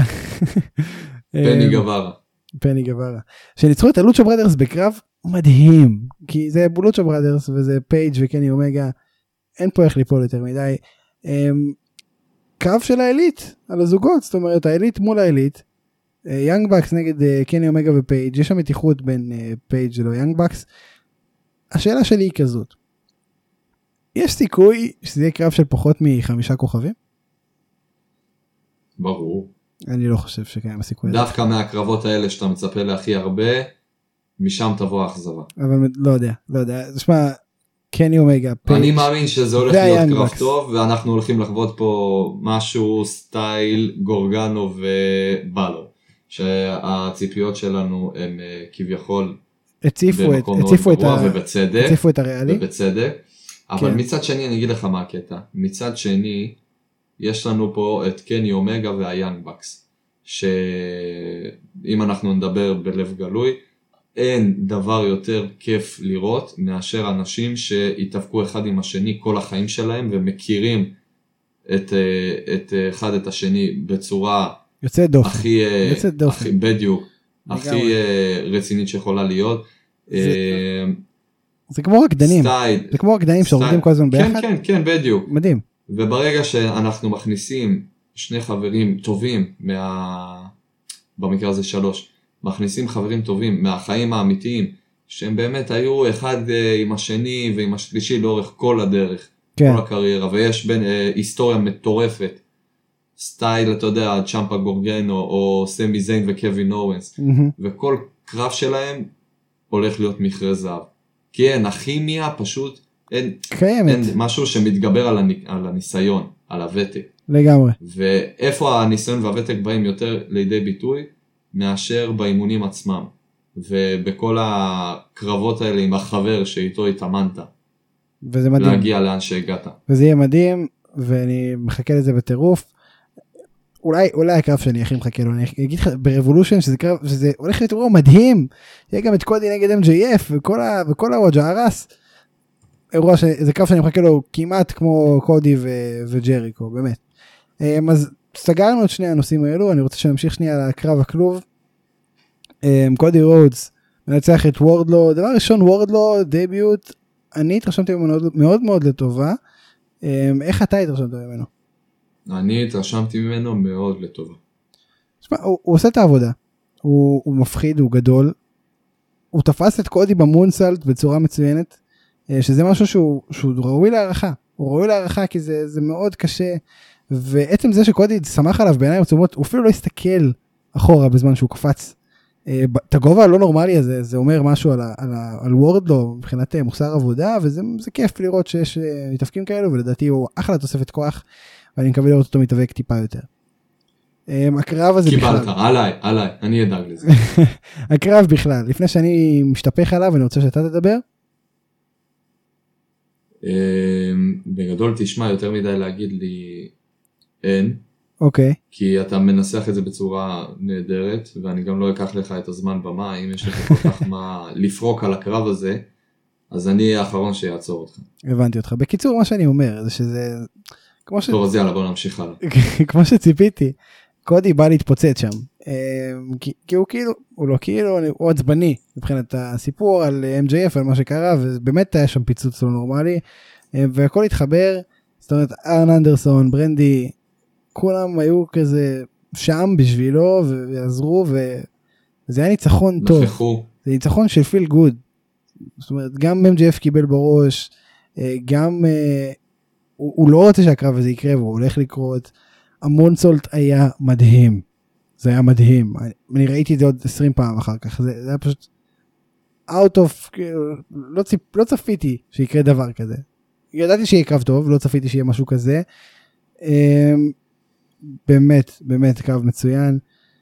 פני גווארה. שניצחו את הלוצ'ה ברדרס בקרב מדהים. כי זה בולוצ'ה ברדרס וזה פייג' וקני אומגה. אין פה איך ליפול יותר מדי. קרב של האליט על הזוגות. זאת אומרת האליט מול האליט. יאנג בקס נגד קני אומגה ופייג', יש שם מתיחות בין פייג' ולא יאנג בקס. השאלה שלי היא כזאת, יש סיכוי שזה יהיה קרב של פחות מ5 כוכבים? ברור. אני לא חושב שקיים הסיכוי. דווקא מהקרבות האלה שאתה מצפה להכי הרבה, משם תבוא האכזבה. אבל לא יודע, תשמע, קני אומגה, פייג'. אני מאמין שזה הולך להיות קרב טוב, ואנחנו הולכים לחוות פה משהו סטייל גורגנו ובאלו. שהציפיות שלנו הם כביכול במקום מאוד גרוע הציפו את הריאלי. ובצדק. אבל מצד שני אני אגיד לך מה הקטע. מצד שני יש לנו פה את קני אומגה והיאנג בקס. שאם אנחנו נדבר בלב גלוי, אין דבר יותר כיף לראות מאשר אנשים שהתאבקו אחד עם השני כל החיים שלהם ומכירים את אחד את השני בצורה יוצא דופן. הכי בדיוק, הכי רצינית שיכולה להיות. זה כמו רקדנים, זה כמו רקדנים שעובדים כל הזמן ביחד. כן, בדיוק. מדהים. וברגע שאנחנו מכניסים שני חברים טובים, במקרה הזה 3, מכניסים חברים טובים מהחיים האמיתיים, שהם באמת היו אחד עם השני ועם השלישי לאורך כל הדרך, כל הקריירה, ויש בין היסטוריה מטורפת, סטייל, אתה יודע, צ'מפה גורגנו, או סמי זיין וקווין אורנס, וכל קרב שלהם הולך להיות מכרה זהב. כי אין, הכימיה פשוט, אין משהו שמתגבר על הניסיון, על הוותק. לגמרי. ואיפה הניסיון והוותק באים יותר לידי ביטוי, מאשר באימונים עצמם. ובכל הקרבות האלה עם החבר שאיתו התאמנת. וזה מדהים. להגיע לאן שהגעת. וזה יהיה מדהים, ואני מחכה לזה בטירוף. אולי הקרב שאני הכי מחכה לו, אני אגיד לך ברבולושן שזה הולך להיות אירוע מדהים, יהיה גם את קודי נגד MJF וכל הוואג'ה הרס, אירוע זה קרב שאני מחכה לו כמעט כמו קודי וג'ריקו, באמת. אז סגרנו את שני הנושאים האלו, אני רוצה שנמשיך שנייה לקרב הכלוב. קודי רודס מנצח את וורדלו, דבר ראשון וורדלו דביוט, אני התרשמתי ממנו מאוד מאוד לטובה, איך אתה התרשמת ממנו? אני התרשמתי ממנו מאוד לטובה. הוא עושה את העבודה, הוא מפחיד, הוא גדול, הוא תפס את קודי במונסלט בצורה מצוינת, שזה משהו שהוא ראוי להערכה, הוא ראוי להערכה כי זה מאוד קשה, ועצם זה שקודי שמח עליו בעיניים עצומות, הוא אפילו לא הסתכל אחורה בזמן שהוא קפץ, את הגובה הלא נורמלי הזה, זה אומר משהו על וורדלו מבחינת מוסר עבודה, וזה כיף לראות שיש מתאבקים כאלו, ולדעתי הוא אחלה תוספת כוח, ואני מקווה לראות אותו מתאבק טיפה יותר. הקרב הזה בכלל. קיבלת, עליי, אני אדאג לזה. הקרב בכלל, לפני שאני משתפך עליו, אני רוצה שאתה תדבר. בגדול תשמע יותר מדי להגיד לי אין. אוקיי. כי אתה מנסח את זה בצורה נהדרת, ואני גם לא אקח לך את הזמן במה, אם יש לך כל כך מה לפרוק על הקרב הזה, אז אני האחרון שיעצור אותך. הבנתי אותך. בקיצור, מה שאני אומר, זה שזה... טוב, אז יאללה, בוא נמשיך הלאה. כמו שציפיתי, קודי בא להתפוצץ שם. כי הוא כאילו, הוא לא כאילו, הוא עצבני מבחינת הסיפור על MJF, על מה שקרה, ובאמת היה שם פיצוץ לא נורמלי, והכל התחבר, זאת אומרת, ארן אנדרסון, ברנדי, כולם היו כזה שם בשבילו, ועזרו, וזה היה ניצחון טוב. זה ניצחון של פיל גוד. זאת אומרת, גם MJF קיבל בראש, גם, הוא לא רוצה שהקרב הזה יקרה, והוא הולך לקרות. המונסולט היה מדהים. זה היה מדהים. אני ראיתי את זה עוד 20 פעם אחר כך. זה היה פשוט out of, לא צפיתי שיקרה דבר כזה. ידעתי שיהיה קרב טוב, לא צפיתי שיהיה משהו כזה. באמת קרב מצוין.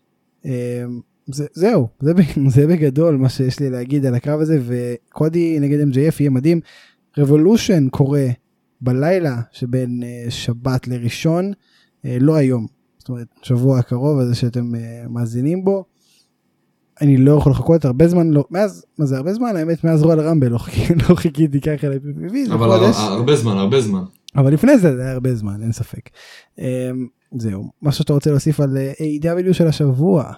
זהו, זה בגדול מה שיש לי להגיד על הקרב הזה, וקודי נגד MJF יהיה מדהים. רבולושן קורה בלילה שבין שבת לראשון, לא היום, זאת אומרת שבוע הקרוב הזה שאתם מאזינים בו. אני לא יכול לחכות הרבה זמן, מאז, מה זה הרבה זמן? האמת מאז רועל רמבל לא חיכיתי ככה ל-PPV, אבל הרבה זמן. אבל לפני זה היה הרבה זמן, אין ספק. זהו, מה שאתה רוצה להוסיף על AEW של השבוע?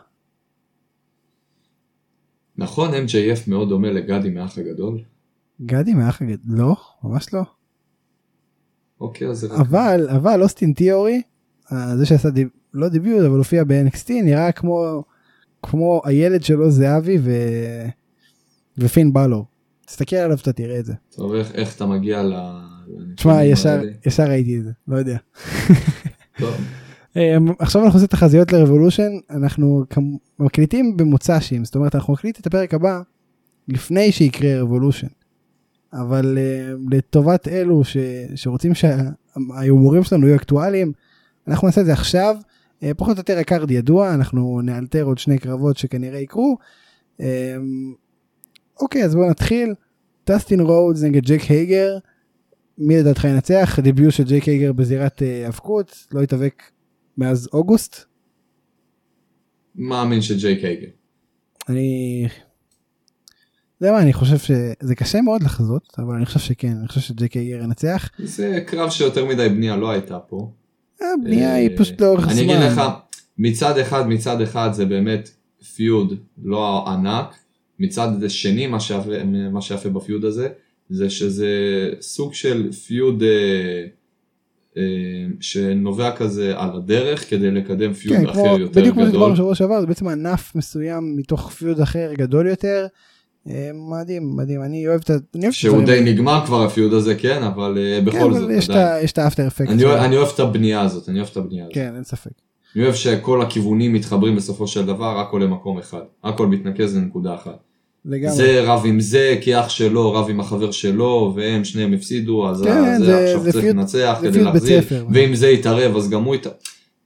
נכון, MJF מאוד דומה לגדי מאח הגדול. גדי מאח הגדול? לא, ממש לא. אוקיי, אז זה... אבל אוסטין תיאורי, זה שעשה לא דיביוט, אבל הופיע ב-NXT, נראה כמו הילד שלו זהבי ופין בלו. תסתכל עליו, אתה תראה את זה. טוב, איך אתה מגיע תשמע, ישר ראיתי את זה, לא יודע. טוב. עכשיו אנחנו עושים תחזיות לרבולושן, אנחנו מקליטים במוצ"שים, זאת אומרת אנחנו מקליט את הפרק הבא לפני שיקרה רבולושן, אבל לטובת אלו שרוצים שההומורים שלנו יהיו אקטואליים, אנחנו נעשה את זה עכשיו, פחות או יותר הקארד ידוע, אנחנו נאלתר עוד 2 קרבות שכנראה יקרו. אוקיי, אז בואו נתחיל. דסטין רודס נגד ג'ק הייגר, מי לדעתך ינצח? דביוט של ג'ק הייגר בזירת האבקות, לא יתאבק מאז אוגוסט? מאמין שג'ק הייגר. אני חושב שזה קשה מאוד לחזות, אבל אני חושב שכן, אני חושב שג'ק הייגר ינצח. זה קרב שיותר מדי בנייה לא הייתה פה. הבנייה היא פשוט לאורך זמן. אני אגיד לך, מצד אחד זה באמת פיוד לא ענק, מצד שני מה שיפה בפיוד הזה, זה שזה סוג של פיוד שנובע כזה על הדרך כדי לקדם פיוד אחר יותר גדול. בדיוק כמו שדבר בשבוע שעבר, זה בעצם ענף מסוים מתוך פיוד אחר גדול יותר. מדהים, אני אוהב את זה. שהוא די נגמר כבר הפיוד הזה, כן, אבל בכל זאת. יש את האפטר אפקט. אני אוהב את הבנייה הזאת, כן, אין ספק. אני אוהב שכל הכיוונים מתחברים בסופו של דבר, הכל למקום אחד. הכל מתנקז לנקודה אחת. זה רב עם זה, כי אח שלו רב עם החבר שלו, והם שניהם הפסידו, אז זה עכשיו צריך לנצח כדי להחזיר, ואם זה יתערב, אז גם הוא יתערב.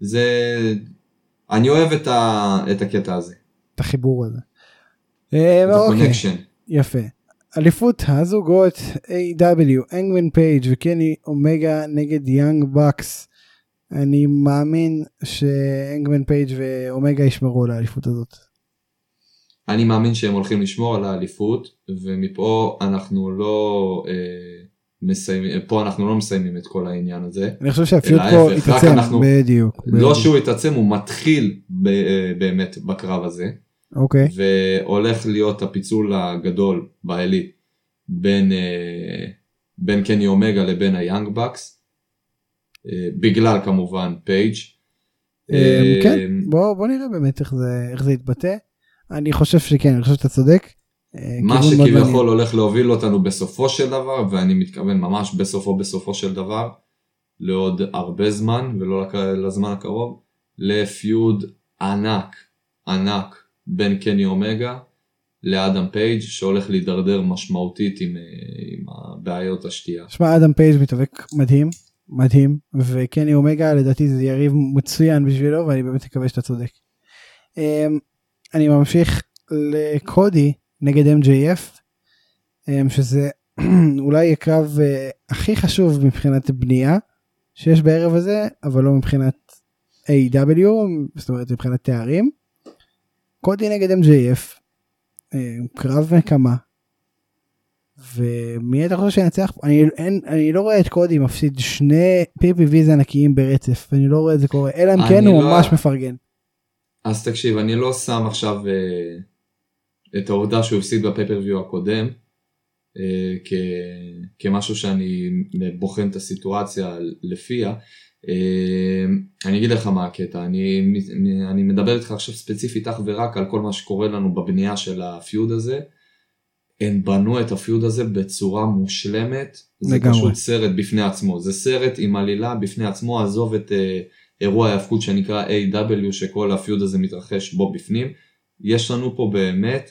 אני אוהב את הקטע הזה. את החיבור הזה. אוקיי, יפה. אליפות הזוגות AEW, אנגמן פייג' וקני אומגה נגד יאנג בקס. אני מאמין שאנגמן פייג' ואומגה ישמרו על האליפות הזאת. אני מאמין שהם הולכים לשמור על האליפות, ומפה אנחנו לא מסיימים את כל העניין הזה. אני חושב שהפיוט פה יתעצם, בדיוק. לא שהוא יתעצם, הוא מתחיל באמת בקרב הזה. אוקיי. והולך להיות הפיצול הגדול בעלית בין קני אומגה לבין היאנג בקס, בגלל כמובן פייג'. כן, בוא נראה באמת איך זה יתבטא. אני חושב שכן, אני חושב שאתה צודק. מה שכביכול הולך להוביל אותנו בסופו של דבר, ואני מתכוון ממש בסופו של דבר, לעוד הרבה זמן, ולא לזמן הקרוב, לפיוד ענק, בין קני אומגה לאדם פייג' שהולך להידרדר משמעותית עם הבעיות השתייה. שמע, אדם פייג' מתאבק מדהים, וקני אומגה לדעתי זה יריב מצוין בשבילו, ואני באמת מקווה שאתה צודק. אני ממשיך לקודי נגד MJF, שזה אולי הקרב הכי חשוב מבחינת בנייה שיש בערב הזה, אבל לא מבחינת AEW, זאת אומרת מבחינת תארים. קודי נגד MJF, קרב נקמה, ומי אתה חושב שינצח? אני לא רואה את קודי מפסיד 2 PPVs ענקיים ברצף, אני לא רואה את זה קורה, אלא אם כן הוא ממש מפרגן. אז תקשיב, אני לא שם עכשיו את העובדה שהוא הפסיד בפייפריוויו הקודם, כמשהו שאני בוחן את הסיטואציה לפיה. אני אגיד לך מה הקטע, אני מדבר איתך עכשיו ספציפית אך ורק על כל מה שקורה לנו בבנייה של הפיוד הזה. הם בנו את הפיוד הזה בצורה מושלמת, זה לגמרי. פשוט סרט בפני עצמו, זה סרט עם עלילה בפני עצמו, עזוב את אירוע ההפקות שנקרא AW, שכל הפיוד הזה מתרחש בו בפנים. יש לנו פה באמת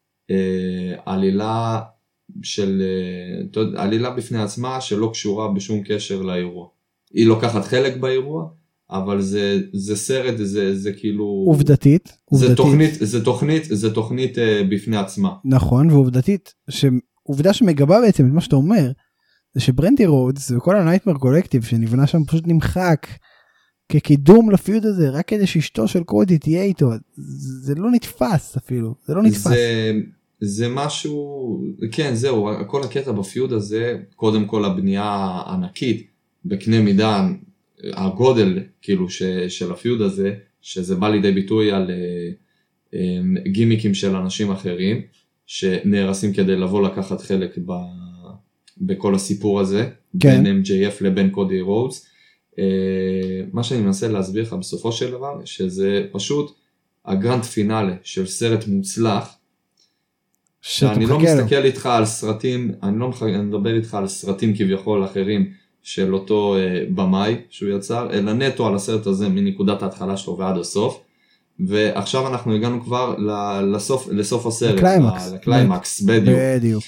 עלילה בפני עצמה שלא קשורה בשום קשר לאירוע. היא לוקחת חלק באירוע, אבל זה סרט, זה כאילו... עובדתית. זה תוכנית בפני עצמה. נכון, ועובדתית, עובדה שמגבה בעצם את מה שאתה אומר, זה שברנדי רודס וכל הנייטמר קולקטיב שנבנה שם פשוט נמחק כקידום לפיוד הזה, רק כדי שאשתו של קודי תהיה איתו. זה לא נתפס אפילו, זה לא נתפס. זה משהו, כן, זהו, כל הקטע בפיוד הזה, קודם כל הבנייה הענקית, בקנה מידה, הגודל כאילו של הפיוד הזה, שזה בא לידי ביטוי על גימיקים של אנשים אחרים, שנהרסים כדי לבוא לקחת חלק בכל הסיפור הזה, כן. בין MJF לבין קודי רודס. מה שאני מנסה להסביר לך בסופו של דבר, שזה פשוט הגרנד פינאלה של סרט מוצלח, שאני לא מסתכל איתך על סרטים, אני מדבר איתך על סרטים כביכול אחרים של אותו במאי שהוא יצר, אלא נטו על הסרט הזה מנקודת ההתחלה שלו ועד הסוף, ועכשיו אנחנו הגענו כבר לסוף הסרט, לקליימקס, בדיוק.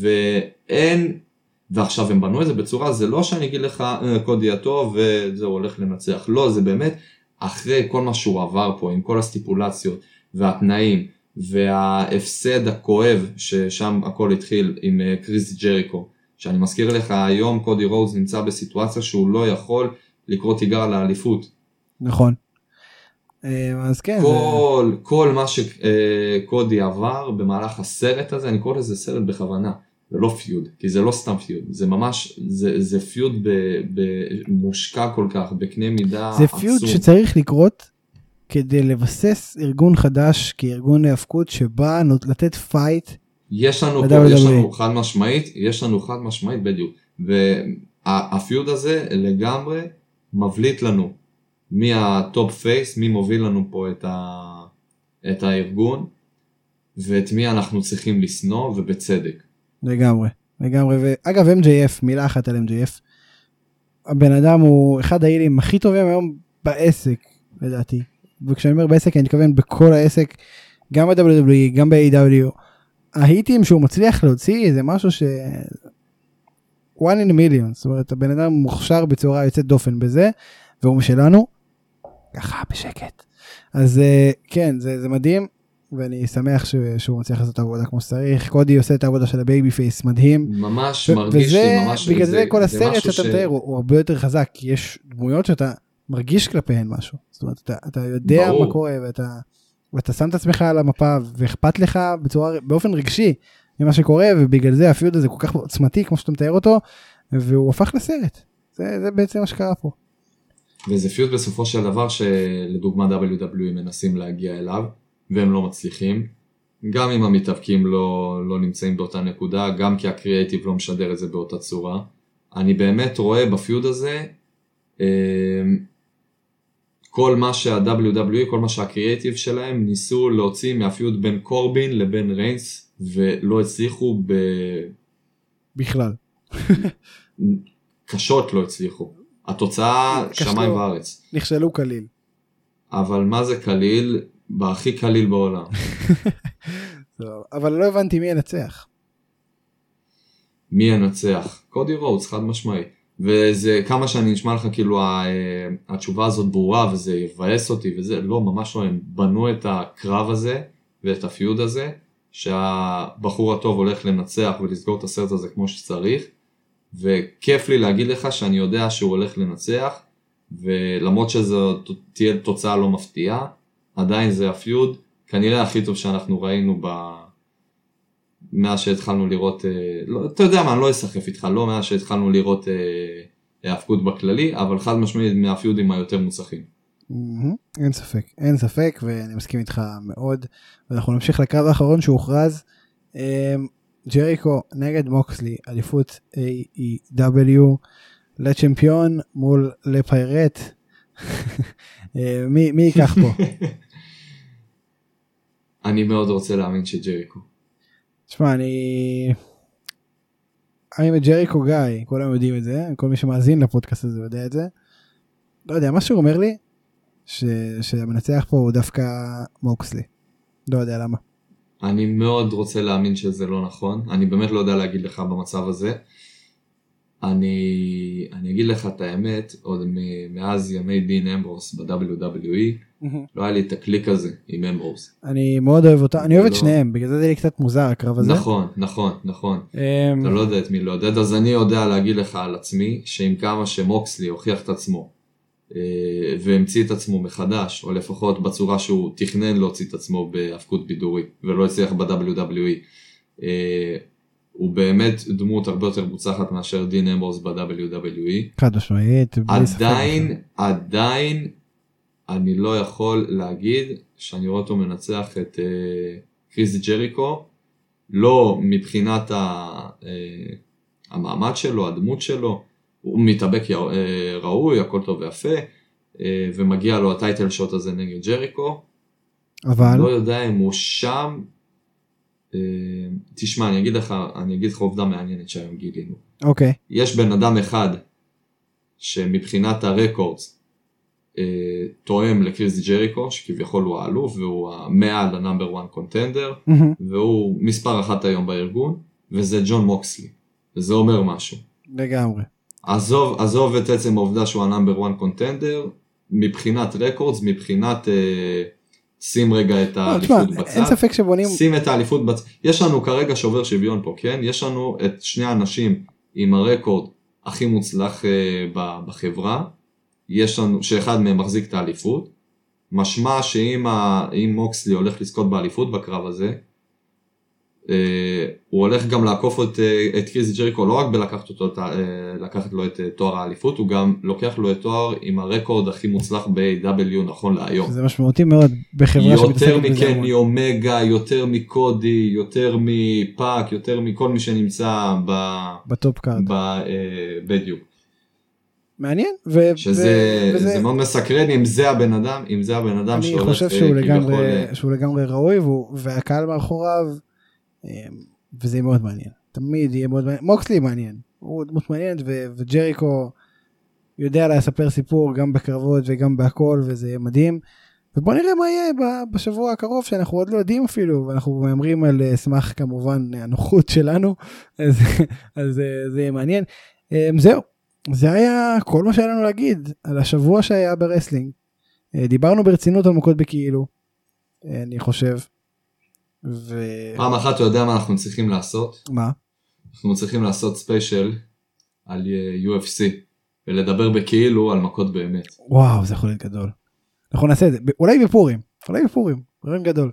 ועכשיו הם בנו את זה בצורה, זה לא שאני אגיד לך קודי הטוב וזה הולך לנצח, לא, זה באמת אחרי כל מה שהוא עבר פה, עם כל הסטיפולציות והתנאים, וההפסד הכואב ששם הכל התחיל עם קריס ג'ריקו, שאני מזכיר לך היום קודי רודס נמצא בסיטואציה שהוא לא יכול לקרוא תיגר לאליפות. נכון. אז כן. כל מה שקודי עבר במהלך הסרט הזה, אני קורא לזה סרט בכוונה, זה לא פיוד, כי זה לא סתם פיוד, זה ממש, זה פיוד מושקע כל כך, בקנה מידה עצום. זה פיוד שצריך לקרות כדי לבסס ארגון חדש, כארגון ההפקות שבא לתת פייט. יש לנו חד משמעית בדיוק, והפיוד הזה לגמרי מבליט לנו מי הטופ פייס, מי מוביל לנו פה את הארגון, ואת מי אנחנו צריכים לסנוע, ובצדק. לגמרי. ואגב, MJF, מילה אחת על MJF, הבן אדם הוא אחד ההילים הכי טובים היום בעסק, לדעתי. וכשאני אומר בעסק, אני מתכוון בכל העסק, גם ב-WWE, גם ב-AW. ההיטים שהוא מצליח להוציא, זה משהו ש... one in a million. זאת אומרת, הבן אדם מוכשר בצורה יוצאת דופן בזה, והוא משלנו, ככה בשקט. אז כן, זה מדהים, ואני שמח שהוא מצליח לעשות את העבודה כמו שצריך. קודי עושה את העבודה של הבייבי פייס, מדהים. ממש מרגיש לי, ממש... בגלל זה כל הסרט שאתה מתאר הוא הרבה יותר חזק, כי יש דמויות שאתה מרגיש כלפיהן משהו. זאת אומרת, אתה יודע מה קורה, ואתה שם את עצמך על המפה, ואכפת לך באופן רגשי ממה שקורה, ובגלל זה הפיוד הזה כל כך עוצמתי, כמו שאתה מתאר אותו, והוא הפך לסרט. זה בעצם מה שקרה פה. וזה פיוד בסופו של דבר שלדוגמה WWE מנסים להגיע אליו, והם לא מצליחים, גם אם המתאבקים לא נמצאים באותה נקודה, גם כי הקריאייטיב לא משדר את זה באותה צורה. אני באמת רואה בפיוד הזה, כל מה שה-WWE, כל מה שהקריאייטיב שלהם, ניסו להוציא מהפיוד בין קורבין לבין ריינס, ולא הצליחו בכלל. קשות לא הצליחו. התוצאה שמיים וארץ. נכשלו קליל. אבל מה זה קליל? בהכי קליל בעולם. אבל לא הבנתי מי ינצח. מי ינצח? קודי רודס, חד משמעי. וזה כמה שאני נשמע לך כאילו התשובה הזאת ברורה וזה יבאס אותי וזה, לא, ממש לא, הם בנו את הקרב הזה ואת הפיוד הזה, שהבחור הטוב הולך לנצח ולסגור את הסרט הזה כמו שצריך, וכיף לי להגיד לך שאני יודע שהוא הולך לנצח, ולמרות שזו תהיה תוצאה לא מפתיעה, עדיין זה הפיוד, כנראה הכי טוב שאנחנו ראינו מאז שהתחלנו לראות, לא, אתה יודע מה, אני לא אסחף איתך, לא מאז שהתחלנו לראות ההפקות בכללי, אבל חד משמעית מהפיודים היותר מוצלחים. אין ספק, ואני מסכים איתך מאוד, ואנחנו נמשיך לקרב האחרון שהוכרז, ג'ריקו נגד מוקסלי, אליפות AEW, לצ'מפיון מול לפיירט, מי ייקח פה? אני מאוד רוצה להאמין שג'ריקו. תשמע, אני ג'ריקו גיא, כולם יודעים את זה, כל מי שמאזין לפודקאסט הזה יודע את זה, לא יודע, משהו אומר לי, שהמנצח פה הוא דווקא מוקסלי, לא יודע למה. אני מאוד רוצה להאמין שזה לא נכון, אני באמת לא יודע להגיד לך במצב הזה, אני אגיד לך את האמת, עוד מאז ימי דין אמברוס ב-WWE, לא היה לי את הקליק הזה עם אמברוס. אני מאוד אוהב אותה, אני אוהב את שניהם, בגלל זה לי קצת מוזר הקרב הזה. נכון. אתה לא יודע את מי לא יודע, אז אני יודע להגיד לך על עצמי, שעם כמה שמוקסלי הוכיח את עצמו, והמציא את עצמו מחדש, או לפחות בצורה שהוא תכנן להוציא את עצמו בהפקות בידורי, ולא הצליח ב-WWE, הוא באמת דמות הרבה יותר מוצלחת מאשר דין אמברוס ב-WWE. חד משמעית. עדיין אני לא יכול להגיד שאני רואה אותו מנצח את קריס ג'ריקו, לא מבחינת המעמד שלו, הדמות שלו, הוא מתאבק ראוי, הכל טוב ויפה, ומגיע לו הטייטל שוט הזה נגד ג'ריקו, אבל לא יודע אם הוא שם. תשמע, אני אגיד לך עובדה מעניינת שהיום גילינו. אוקיי. יש בן אדם אחד שמבחינת הרקורדס תואם לקריס ג'ריקו, שכביכול הוא האלוף, והוא מעל הנאמבר 1 קונטנדר, והוא מספר אחת היום בארגון, וזה ג'ון מוקסלי. וזה אומר משהו. לגמרי. עזוב את עצם העובדה שהוא הנאמבר 1 קונטנדר, מבחינת רקורדס, מבחינת שים רגע את האליפות בצד. אין ספק שבונים. שים את האליפות בצד. יש לנו כרגע שובר שוויון פה, כן? יש לנו את שני האנשים עם הרקורד הכי מוצלח בחברה. יש לנו, שאחד מהם מחזיק את האליפות. משמע שאם מוקסלי הולך לזכות באליפות בקרב הזה, הוא הולך גם לעקוף את קריס ג'ריקו, לא רק לקחת לו את תואר האליפות, הוא גם לוקח לו את תואר עם הרקורד הכי מוצלח ב-AW נכון להיום. זה משמעותי מאוד בחברה יותר מקני אומגה, יותר מקודי, יותר מפאק, יותר מכל מי שנמצא בטופ קארד. בדיוק. מעניין. שזה מאוד מסקרן אם זה הבן אדם אני חושב שהוא לגמרי ראוי, והקהל מאחוריו, וזה יהיה מאוד מעניין, תמיד יהיה מאוד מעניין. מוקסלי מעניין, הוא דמות מעניינת, וג'ריקו יודע לספר סיפור גם בקרבות וגם בהכל, וזה יהיה מדהים. ובוא נראה מה יהיה בשבוע הקרוב, שאנחנו עוד לא יודעים אפילו, ואנחנו מאמרים על סמך כמובן הנוחות שלנו, אז זה יהיה מעניין. זהו, זה היה כל מה שהיה לנו להגיד על השבוע שהיה ברסלינג. דיברנו ברצינות על מכות בכאילו, אני חושב. פעם אחת אתה יודע מה אנחנו צריכים לעשות? מה? אנחנו צריכים לעשות ספיישל על UFC, ולדבר בכאילו על מכות באמת. וואו, זה יכול להיות גדול. אנחנו נעשה את זה, אולי בפורים, רעיון גדול.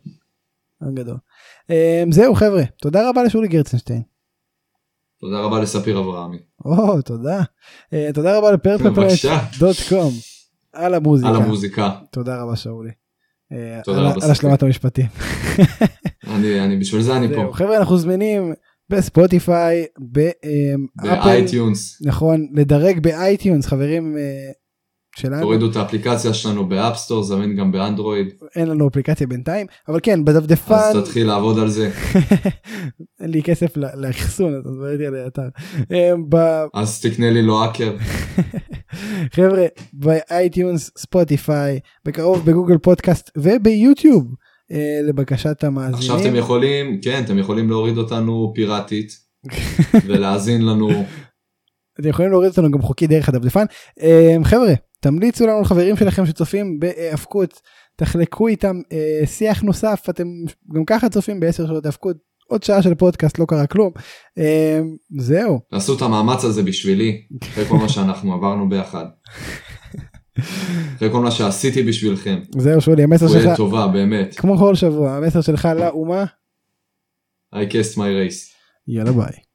זהו חבר'ה, תודה רבה לשולי גרצנשטיין. תודה רבה לספיר אברהמי. תודה. תודה רבה לפרפלפלט.com על המוזיקה. תודה רבה שאולי. על השלמת המשפטים. אני בשביל זה אני פה. חבר'ה, אנחנו זמינים בספוטיפיי, באייטיונס. נכון, לדרג באייטיונס, חברים שלנו. תורידו את האפליקציה שלנו באפסטור, זמין גם באנדרואיד. אין לנו אפליקציה בינתיים, אבל כן, בדפדפן. אז תתחיל לעבוד על זה. אין לי כסף לאחסון, אז בראיתי על האתר. אז תקנה לי לו אקר. חבר'ה, באייטיונס, ספוטיפיי, בקרוב בגוגל פודקאסט וביוטיוב, לבקשת המאזינים. עכשיו אתם יכולים להוריד אותנו פיראטית, ולהאזין לנו. אתם יכולים להוריד אותנו גם חוקי דרך הדפדפן. חבר'ה, תמליצו לנו לחברים שלכם שצופים בהפקות, תחלקו איתם שיח נוסף, אתם גם ככה צופים ב10 שעות הפקות, עוד שעה של פודקאסט, לא קרה כלום. זהו. תעשו את המאמץ הזה בשבילי, אחרי כל מה שאנחנו עברנו ביחד. אחרי כל מה שעשיתי בשבילכם. זהו שולי, המסר שלך. הוא יהיה טובה, באמת. כמו כל שבוע, המסר שלך לאומה. I cast my race. יאללה ביי.